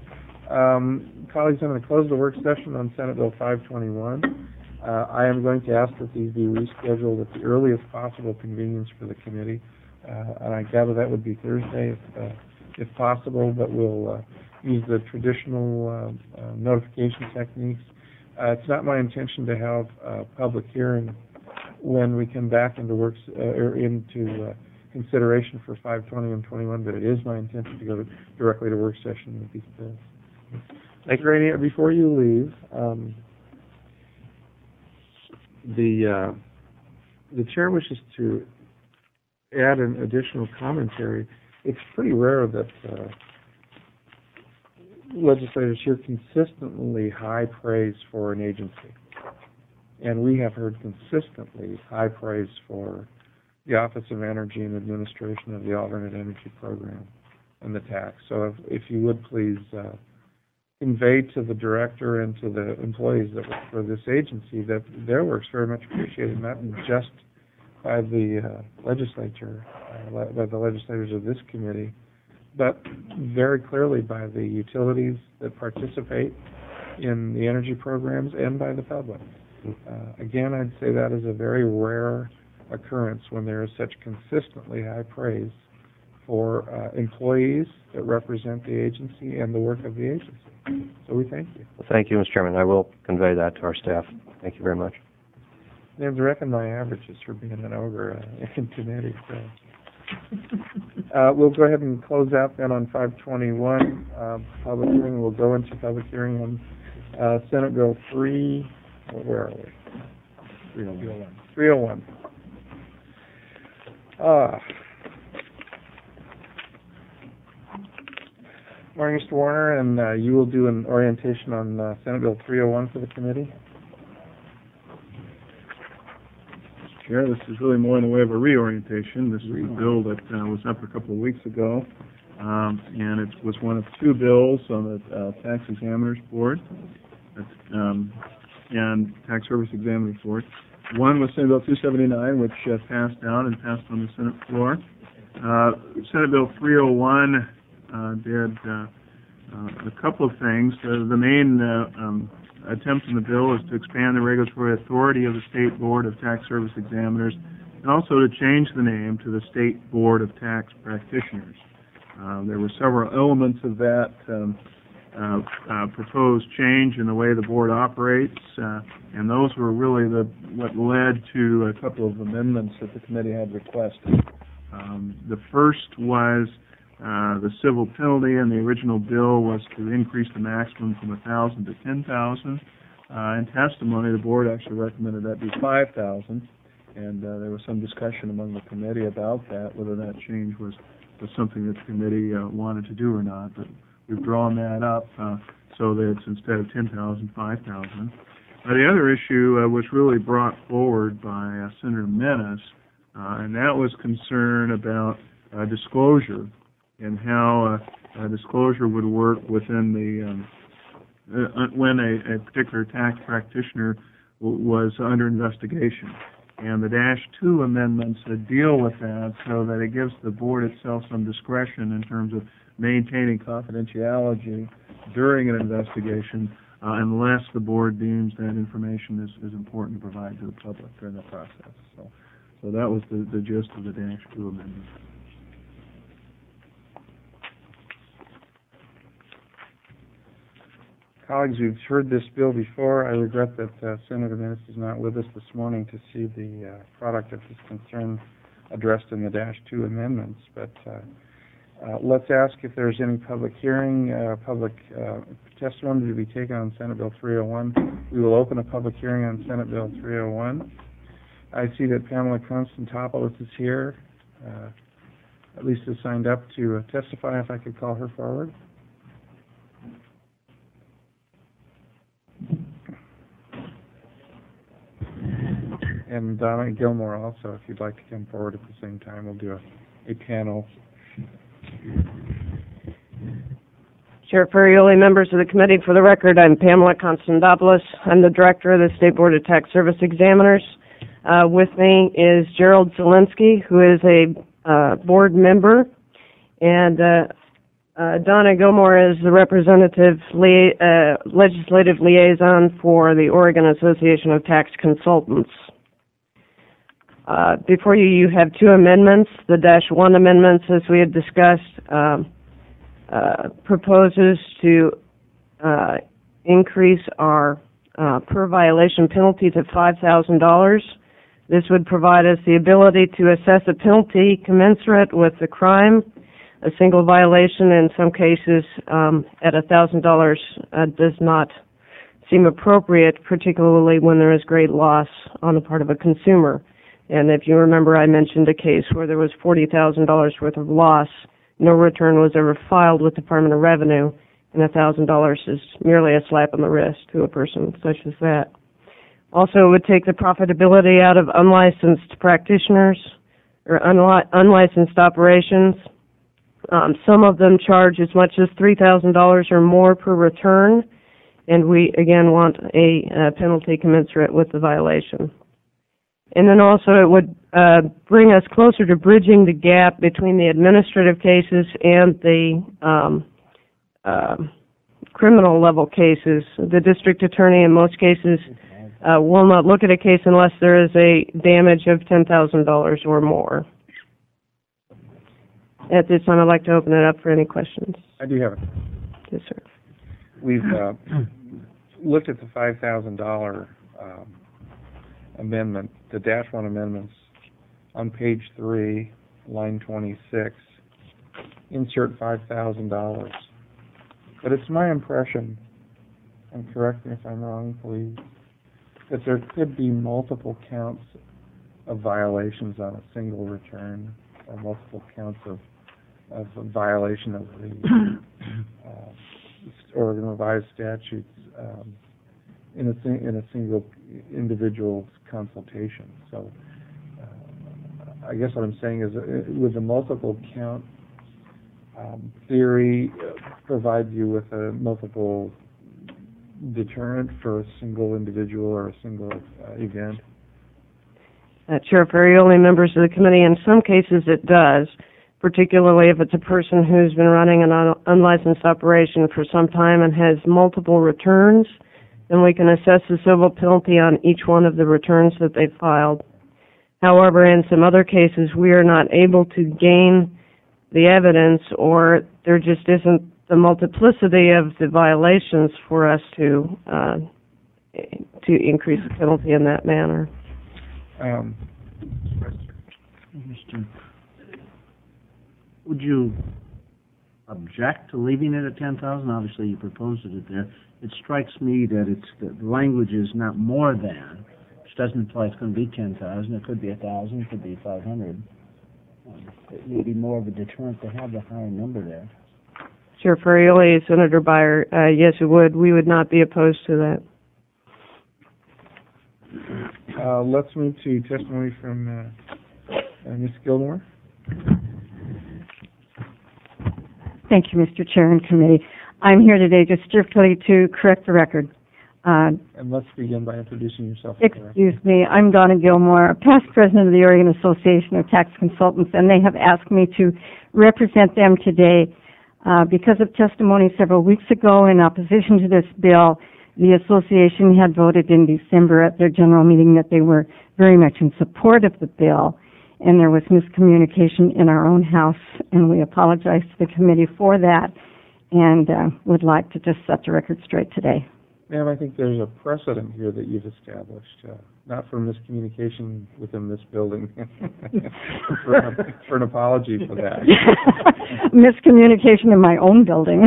Speaker 1: Um, colleagues, I'm going to close the work session on Senate Bill five twenty-one. Uh, I am going to ask that these be rescheduled at the earliest possible convenience for the committee, uh, and I gather that would be Thursday if, uh, if possible, but we'll uh, use the traditional uh, uh, notification techniques. Uh, it's not my intention to have a public hearing when we come back into works uh, or into uh, consideration for five twenty and twenty-one, but it is my intention to go to, directly to work session with these bills. Thank you, Rainey. Before you leave, um, the uh, the chair wishes to add an additional commentary. It's pretty rare that uh, legislators hear consistently high praise for an agency, and we have heard consistently high praise for the Office of Energy and Administration of the Alternate Energy Program and the tax. So if, if you would please uh, convey to the director and to the employees that work for this agency that their work's very much appreciated, not just by the uh, legislature, uh, by the legislators of this committee, but very clearly by the utilities that participate in the energy programs and by the public. Uh, again, I'd say that is a very rare occurrence when there is such consistently high praise for uh, employees that represent the agency and the work of the agency. So we thank you.
Speaker 4: Well, thank you, Mister Chairman. I will convey that to our staff. Thank you very much.
Speaker 1: You have to reckon my averages for being an ogre uh, in committee. So. Uh, we'll go ahead and close out then on five twenty-one. Uh, public hearing. We'll go into public hearing on uh, Senate Bill three. Where are we? three oh one. three oh one. Uh, morning, Mister Warner, and uh, you will do an orientation on uh, Senate Bill three oh one for the committee.
Speaker 2: Chair, this is really more in the way of a reorientation. This is a bill that uh, was up a couple of weeks ago, um, and it was one of two bills on the uh, Tax Examiners Board um, and Tax Service Examiners Board. One was Senate Bill two seventy-nine, which uh, passed out and passed on the Senate floor. Uh, Senate Bill three oh one uh, did uh, uh, a couple of things. Uh, the main uh, um, attempt in the bill is to expand the regulatory authority of the State Board of Tax Service Examiners and also to change the name to the State Board of Tax Practitioners. Uh, there were several elements of that um, uh, uh, proposed change in the way the board operates, uh, and those were really the what led to a couple of amendments that the committee had requested. Um, the first was Uh, the civil penalty in the original bill was to increase the maximum from one thousand dollars to ten thousand dollars. Uh, in testimony, the board actually recommended that be five thousand dollars, and uh, there was some discussion among the committee about that, whether that change was, was something that the committee uh, wanted to do or not. But we've drawn that up uh, so that it's instead of ten thousand dollars, five thousand dollars. Uh, the other issue uh, was really brought forward by uh, Senator Menace, uh, and that was concern about uh, disclosure and how uh, uh, disclosure would work within the um, uh, when a, a particular tax practitioner w was under investigation. And the Dash two amendments uh, deal with that so that it gives the board itself some discretion in terms of maintaining confidentiality during an investigation uh, unless the board deems that information is, is important to provide to the public during the process. So, so that was the, the gist of the Dash two amendment.
Speaker 1: Colleagues, we've heard this bill before. I regret that uh, Senator Menace is not with us this morning to see the uh, product of his concern addressed in the Dash two amendments. But uh, uh, let's ask if there's any public hearing, uh, public uh, testimony to be taken on Senate Bill three oh one. We will open a public hearing on Senate Bill three oh one. I see that Pamela Constantopoulos is here, uh, at least is signed up to uh, testify. If I could call her forward. And Donna Gilmore also, if you'd like to come forward at the same time, we'll do a, a panel.
Speaker 14: Chair Ferrioli, members of the committee, for the record, I'm Pamela Constantopoulos. I'm the director of the State Board of Tax Service Examiners. Uh, with me is Gerald Zielinski, who is a uh, board member, and uh, uh, Donna Gilmore is the representative lia uh, legislative liaison for the Oregon Association of Tax Consultants. Uh, before you, you have two amendments. The Dash one amendments, as we had discussed, um, uh, proposes to uh, increase our uh, per violation penalty to five thousand dollars. This would provide us the ability to assess a penalty commensurate with the crime. A single violation, in some cases, um, at one thousand dollars uh, does not seem appropriate, particularly when there is great loss on the part of a consumer. And if you remember, I mentioned a case where there was forty thousand dollars worth of loss. No return was ever filed with the Department of Revenue, and one thousand dollars is merely a slap on the wrist to a person such as that. Also, it would take the profitability out of unlicensed practitioners or unli unlicensed operations. Um, some of them charge as much as three thousand dollars or more per return, and we, again, want a uh, penalty commensurate with the violation. And then also it would uh, bring us closer to bridging the gap between the administrative cases and the um, uh, criminal level cases. The district attorney in most cases uh, will not look at a case unless there is a damage of ten thousand dollars or more. At this time, I'd like to open it up for any questions.
Speaker 1: I do have it.
Speaker 14: Yes, sir.
Speaker 1: We've uh, looked at the five thousand dollar um, amendment, the dash one amendments, on page three, line twenty-six. Insert five thousand dollars. But it's my impression, and correct me if I'm wrong, please, that there could be multiple counts of violations on a single return, or multiple counts of of a violation of the uh, Oregon revised statutes um, in a sing- in a single individual consultation. So, uh, I guess what I'm saying is, uh, with the multiple count um, theory, uh, provides you with a multiple deterrent for a single individual or a single uh, event.
Speaker 14: Uh, Chair Ferrioli, members of the committee, in some cases it does, particularly if it's a person who's been running an un- unlicensed operation for some time and has multiple returns, then we can assess the civil penalty on each one of the returns that they filed. However, in some other cases, we are not able to gain the evidence, or there just isn't the multiplicity of the violations for us to uh, to increase the penalty in that manner.
Speaker 1: Um,
Speaker 6: Mister Would you object to leaving it at ten thousand? Obviously, you proposed it there. It strikes me that it's the language is not more than, which doesn't imply it's going to be ten thousand. It could be a thousand. It could be five hundred. Um, it would be more of a deterrent to have the higher number there.
Speaker 14: Chair Ferrioli, Senator Byer, uh, yes, it would. We would not be opposed to that.
Speaker 1: Uh, let's move to testimony from uh, uh, Miz Gilmore.
Speaker 9: Thank you, Mister Chair and Committee. I'm here today just strictly to correct the record. Uh,
Speaker 1: And let's begin by introducing yourself.
Speaker 9: excuse me, I'm Donna Gilmore, past president of the Oregon Association of Tax Consultants, and they have asked me to represent them today uh, because of testimony several weeks ago in opposition to this bill. The association had voted in December at their general meeting that they were very much in support of the bill, and there was miscommunication in our own house, and we apologize to the committee for that, and uh, would like to just set the record straight today.
Speaker 1: Ma'am, I think there's a precedent here that you've established, uh, not for miscommunication within this building, for, for an apology for that.
Speaker 9: Miscommunication in my own building.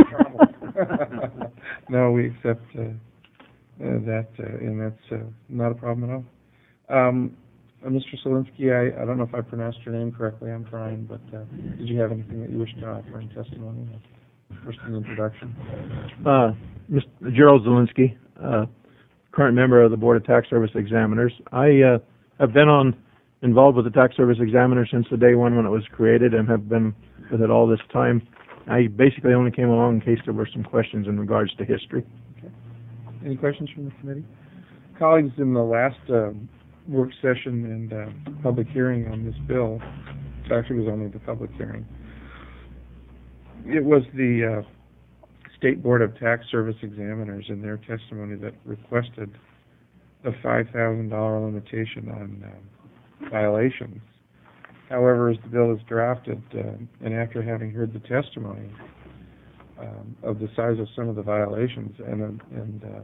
Speaker 1: No, we accept uh, uh, that, uh, and that's uh, not a problem at all. Um, uh, Mister Solinsky, I, I don't know if I pronounced your name correctly. I'm trying, but uh, did you have anything that you wish to offer in testimony? First in introduction.
Speaker 15: Uh, Mister Gerald Zielinski, uh, current member of the Board of Tax Service Examiners. I uh, have been on involved with the Tax Service Examiner since the day one when it was created, and have been with it all this time. I basically only came along in case there were some questions in regards to history.
Speaker 1: Okay. Any questions from the committee? Colleagues, in the last uh, work session and uh, public hearing on this bill, it actually was only the public hearing, it was the uh, State Board of Tax Service Examiners in their testimony that requested the five thousand dollars limitation on um, violations. However, as the bill is drafted, uh, and after having heard the testimony um, of the size of some of the violations, and, uh, and uh,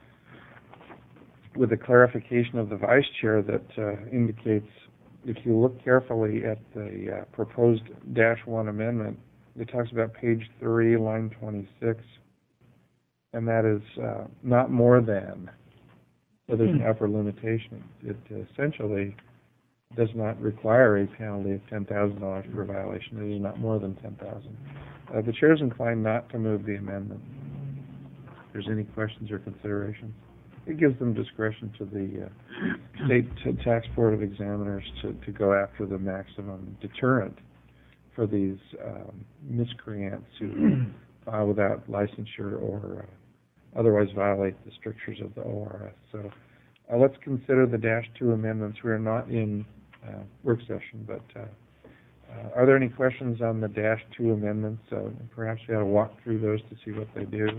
Speaker 1: with the clarification of the Vice Chair that uh, indicates, if you look carefully at the uh, proposed dash one amendment, it talks about page three, line twenty-six, and that is uh, not more than. So there's an upper limitation. It uh, essentially does not require a penalty of ten thousand dollars per violation. It is not more than ten thousand dollars. Uh, the chair is inclined not to move the amendment. If there's any questions or considerations, it gives them discretion to the uh, State t- Tax Board of Examiners to, to go after the maximum deterrent for these um, miscreants who file without licensure or uh, otherwise violate the strictures of the O R S. So uh, let's consider the dash two amendments. We are not in uh, work session, but uh, uh, are there any questions on the dash two amendments? Uh, perhaps we ought to walk through those to see what they do.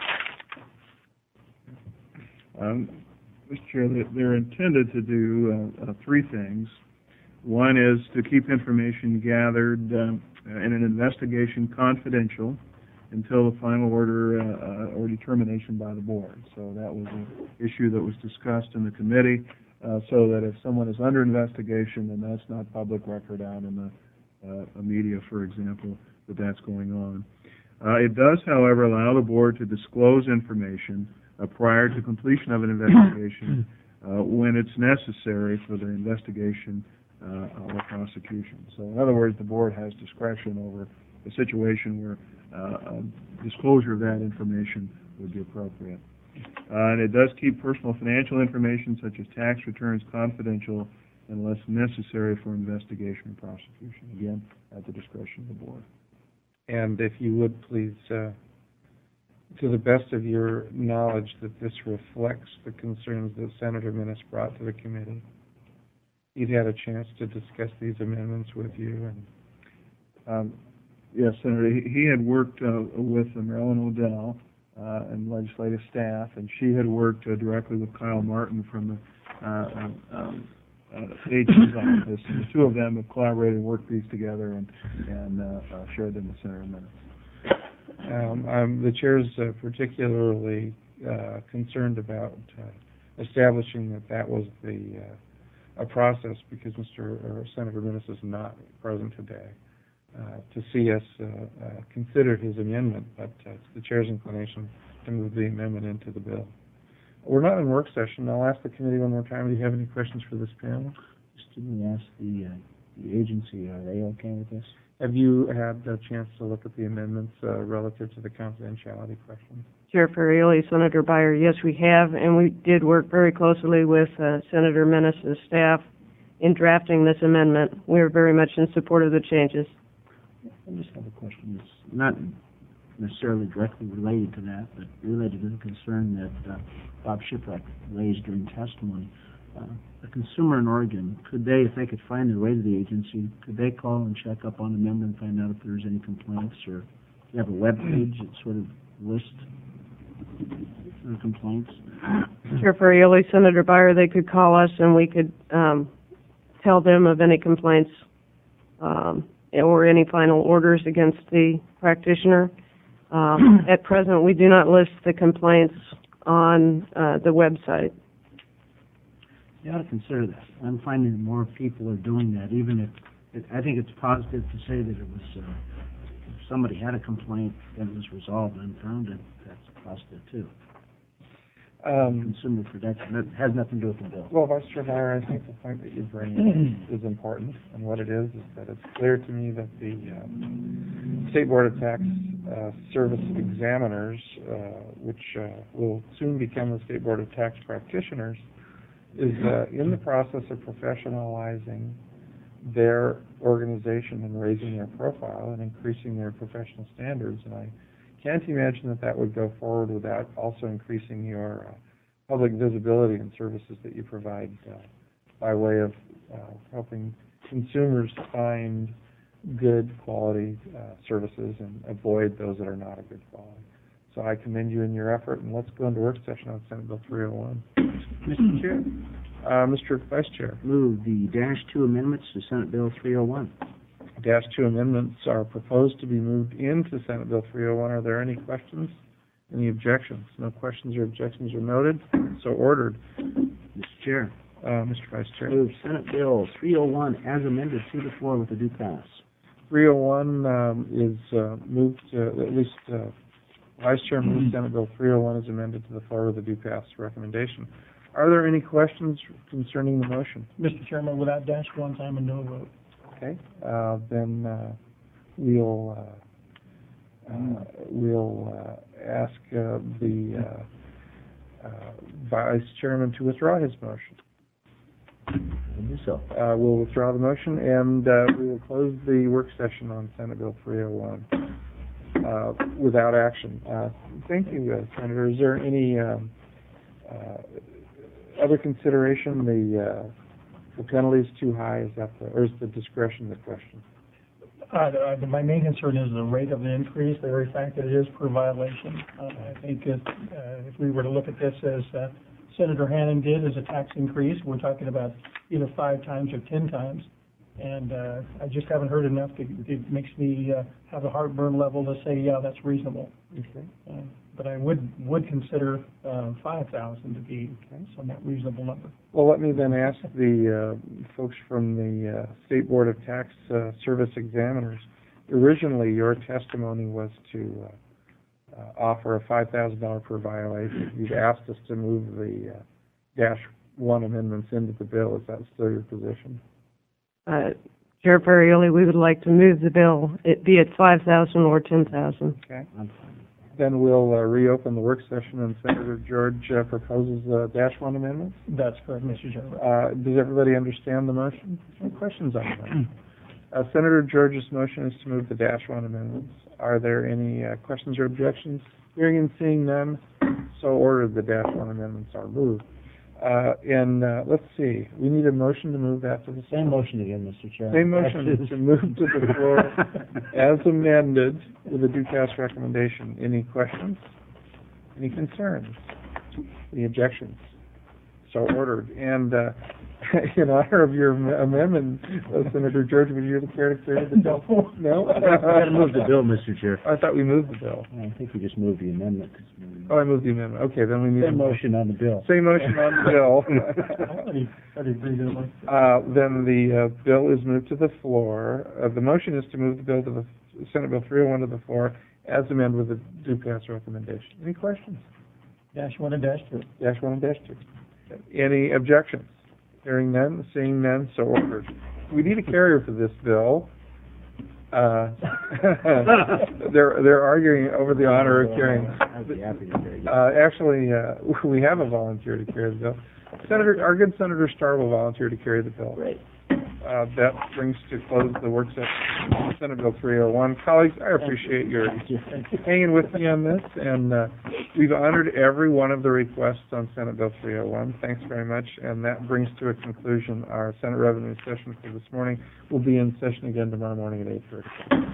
Speaker 2: Um, Mister Chair, they- they're intended to do uh, uh, three things. One is to keep information gathered um, uh, and an investigation confidential until the final order uh, uh, or determination by the board. So that was an issue that was discussed in the committee, uh, so that if someone is under investigation, then that's not public record out in the uh, media, for example, that that's going on. Uh, it does, however, allow the board to disclose information uh, prior to completion of an investigation uh, when it's necessary for the investigation uh, or prosecution. So in other words, the board has discretion over a situation where uh, a disclosure of that information would be appropriate. Uh, and it does keep personal financial information such as tax returns confidential unless necessary for investigation or prosecution, again, at the discretion of the board.
Speaker 1: And if you would please, uh, to the best of your knowledge, that this reflects the concerns that Senator Minnis brought to the committee. He'd had a chance to discuss these amendments with you, and
Speaker 2: um, yes, Senator, he, he had worked uh, with uh, Marilyn Odell uh, and legislative staff, and she had worked uh, directly with Kyle Martin from the uh, um, uh, A G's office, and the two of them have collaborated and worked these together and, and uh, uh, shared them with Senator Minnis.
Speaker 1: Um, um, the chair is uh, particularly uh, concerned about uh, establishing that that was the uh, a process because Mister or Senator Minnis is not present today uh, to see us uh, uh, consider his amendment, but uh, it's the chair's inclination to move the amendment into the bill. We're not in work session. I'll ask the committee one more time. Do you have any questions for this panel?
Speaker 6: Just didn't we ask the, uh, the agency, are they okay with this?
Speaker 1: Have you had a chance to look at the amendments uh, relative to the confidentiality questions?
Speaker 14: Chair Ferrioli, Senator Byer, yes, we have, and we did work very closely with uh, Senator Minnis' staff in drafting this amendment. We are very much in support of the changes.
Speaker 6: I just have a question. It's not necessarily directly related to that, but related to the concern that uh, Bob Shipwreck raised during testimony. Uh, a consumer in Oregon, could they, if they could find their way to the agency, could they call and check up on the member and find out if there's any complaints, or do you have a web page that sort of lists their complaints?
Speaker 14: Chair Ferrioli, Senator Byer, they could call us and we could um, tell them of any complaints um, or any final orders against the practitioner. Um, at present, we do not list the complaints on uh, the website.
Speaker 6: You ought to consider that. I'm finding that more people are doing that, even if, it, I think it's positive to say that it was, uh, if somebody had a complaint, then it was resolved and unfounded. That's positive, too.
Speaker 1: Um,
Speaker 6: Consumer protection, that has nothing to do with the bill.
Speaker 1: Well, Vice Chair Byer, I think the point that you bring is important, and what it is is that it's clear to me that the uh, State Board of Tax uh, Service examiners, uh, which uh, will soon become the State Board of Tax Practitioners, is uh, in the process of professionalizing their organization and raising their profile and increasing their professional standards. And I can't imagine that that would go forward without also increasing your uh, public visibility and services that you provide uh, by way of uh, helping consumers find good quality uh, services and avoid those that are not of good quality. So I commend you in your effort, and let's go into work session on Senate Bill three oh one.
Speaker 6: Mister Chair.
Speaker 1: Uh, Mister Vice Chair.
Speaker 6: Move the dash two amendments to Senate Bill three oh one.
Speaker 1: Dash two amendments are proposed to be moved into Senate Bill three oh one. Are there any questions? Any objections? No questions or objections are noted. So ordered.
Speaker 6: Mister Chair.
Speaker 1: Uh, Mister Vice Chair.
Speaker 6: Move Senate Bill three oh one as amended to the floor with a due pass.
Speaker 1: three oh one um, is uh, moved, uh, at least uh, Vice Chair moves Senate Bill three oh one is amended to the floor with a due pass recommendation. Are there any questions concerning the motion?
Speaker 7: Mister Chairman, without dash ones, I'm a no vote.
Speaker 1: Okay, uh, then uh, we'll uh, uh, we'll uh, ask uh, the uh, uh, Vice Chairman to withdraw his motion.
Speaker 6: We'll do so.
Speaker 1: Uh, we'll withdraw the motion, and uh, we will close the work session on Senate Bill three oh one uh, without action. Uh, thank you, uh, Senator. Is there any um, uh, other consideration? The uh, the penalty is too high. Is that the, or is the discretion the question?
Speaker 7: Uh, the, the, my main concern is the rate of the increase, the very fact that it is per violation. Uh, I think if, uh, if we were to look at this as uh, Senator Hannon did as a tax increase, we're talking about either five times or ten times. And, uh, I just haven't heard enough to, it makes me, uh, have a heartburn level to say, yeah, that's reasonable.
Speaker 1: Okay.
Speaker 7: Uh, But I would, would consider, uh, five thousand to be a somewhat reasonable number.
Speaker 1: Well, let me then ask the uh, folks from the uh, State Board of Tax uh, Service Examiners. Originally, your testimony was to uh, uh, offer a five thousand dollars per violation. You've asked us to move the uh, dash one amendments into the bill. Is that still your position?
Speaker 14: Uh, Chair Ferrioli, we would like to move the bill, it be it five thousand or ten thousand.
Speaker 1: Okay. Then we'll uh, reopen the work session, and Senator George uh, proposes uh, dash one amendments.
Speaker 7: That's correct, Mister Chairman.
Speaker 1: Uh, does everybody understand the motion? Any questions on the motion? Uh, Senator George's motion is to move the dash one amendments. Are there any uh, questions or objections? Hearing and seeing none, so ordered. The dash one amendments are moved. Uh, and uh, let's see, we need a motion to move that to the
Speaker 6: Same motion again, Mister Chairman.
Speaker 1: Same motion to move to the floor as amended with a Dukas recommendation. Any questions? Any concerns? Any objections? So ordered. And uh, in honor of your am- amendment, uh, Senator George, would you care to clear the bill? No?
Speaker 6: We've got to move the bill, Mister Chair.
Speaker 1: I thought we moved the bill.
Speaker 6: I think we just moved the amendment.
Speaker 1: Oh, I moved the amendment. Okay, then we need
Speaker 6: Same
Speaker 1: a
Speaker 6: motion on the bill.
Speaker 1: Same motion on the bill. Uh, then the uh, bill is moved to the floor. Uh, the motion is to move the bill to the Senate Bill three oh one to the floor as amended with the Dukas recommendation. Any questions?
Speaker 7: Dash one and dash two.
Speaker 1: Dash one and dash two. Any objections? Hearing none, seeing none, so ordered. We need a carrier for this bill. Uh, they're they're arguing over the honor of carrying.
Speaker 6: I'd be happy to carry it.
Speaker 1: Uh, actually, uh, we have a volunteer to carry the bill. Senator, our good Senator Starr will volunteer to carry the bill.
Speaker 6: Great.
Speaker 1: Uh, that brings to close the work session, Senate Bill three oh one. Colleagues, I appreciate your hanging with me on this, and uh, we've honored every one of the requests on Senate Bill three oh one. Thanks very much, and that brings to a conclusion our Senate revenue session for this morning. We'll be in session again tomorrow morning at eight thirty.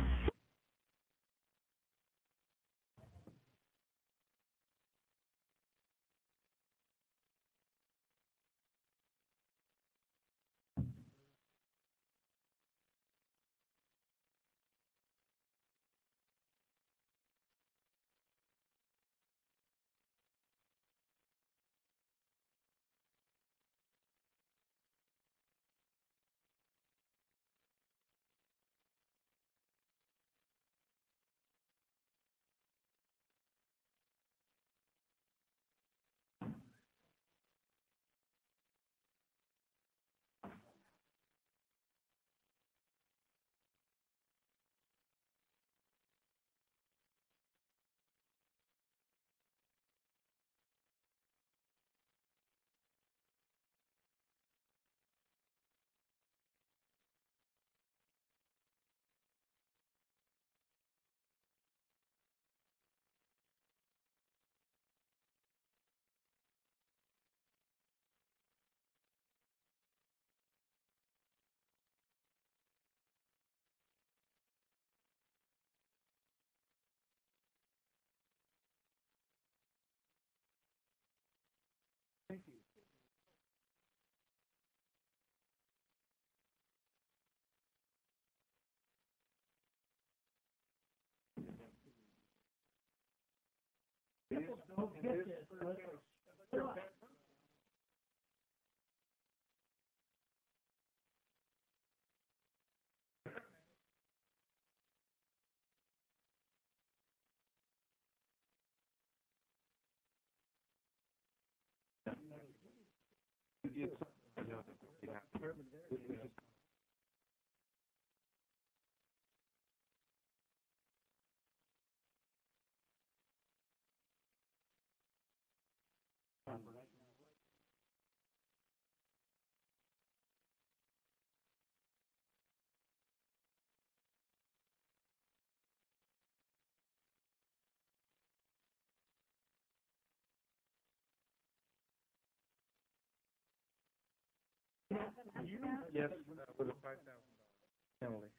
Speaker 1: Yes, uh, with a five thousand dollar penalty.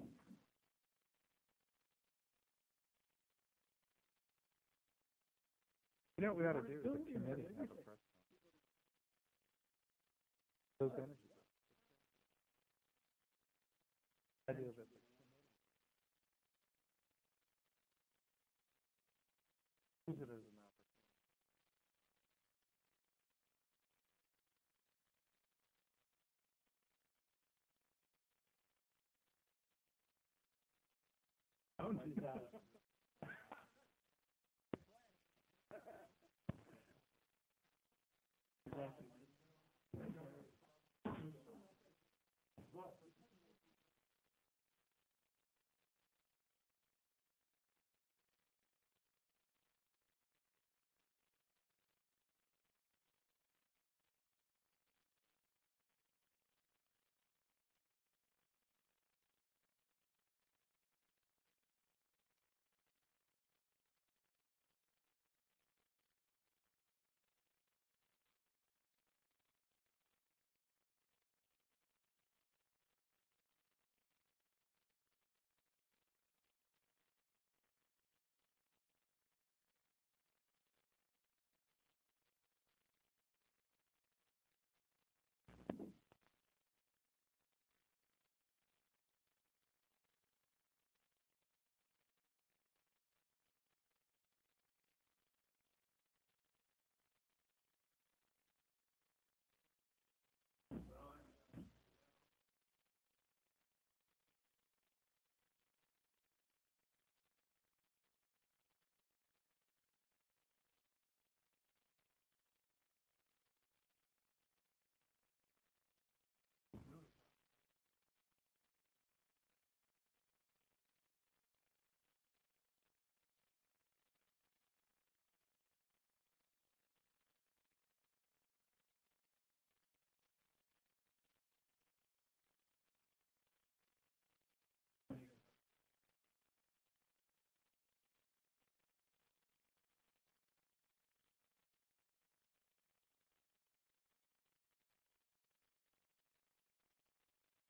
Speaker 1: You know what we ought to do as a committee? Have a press conference. Those energy
Speaker 5: idea that use it as an opportunity.
Speaker 7: Don't do that.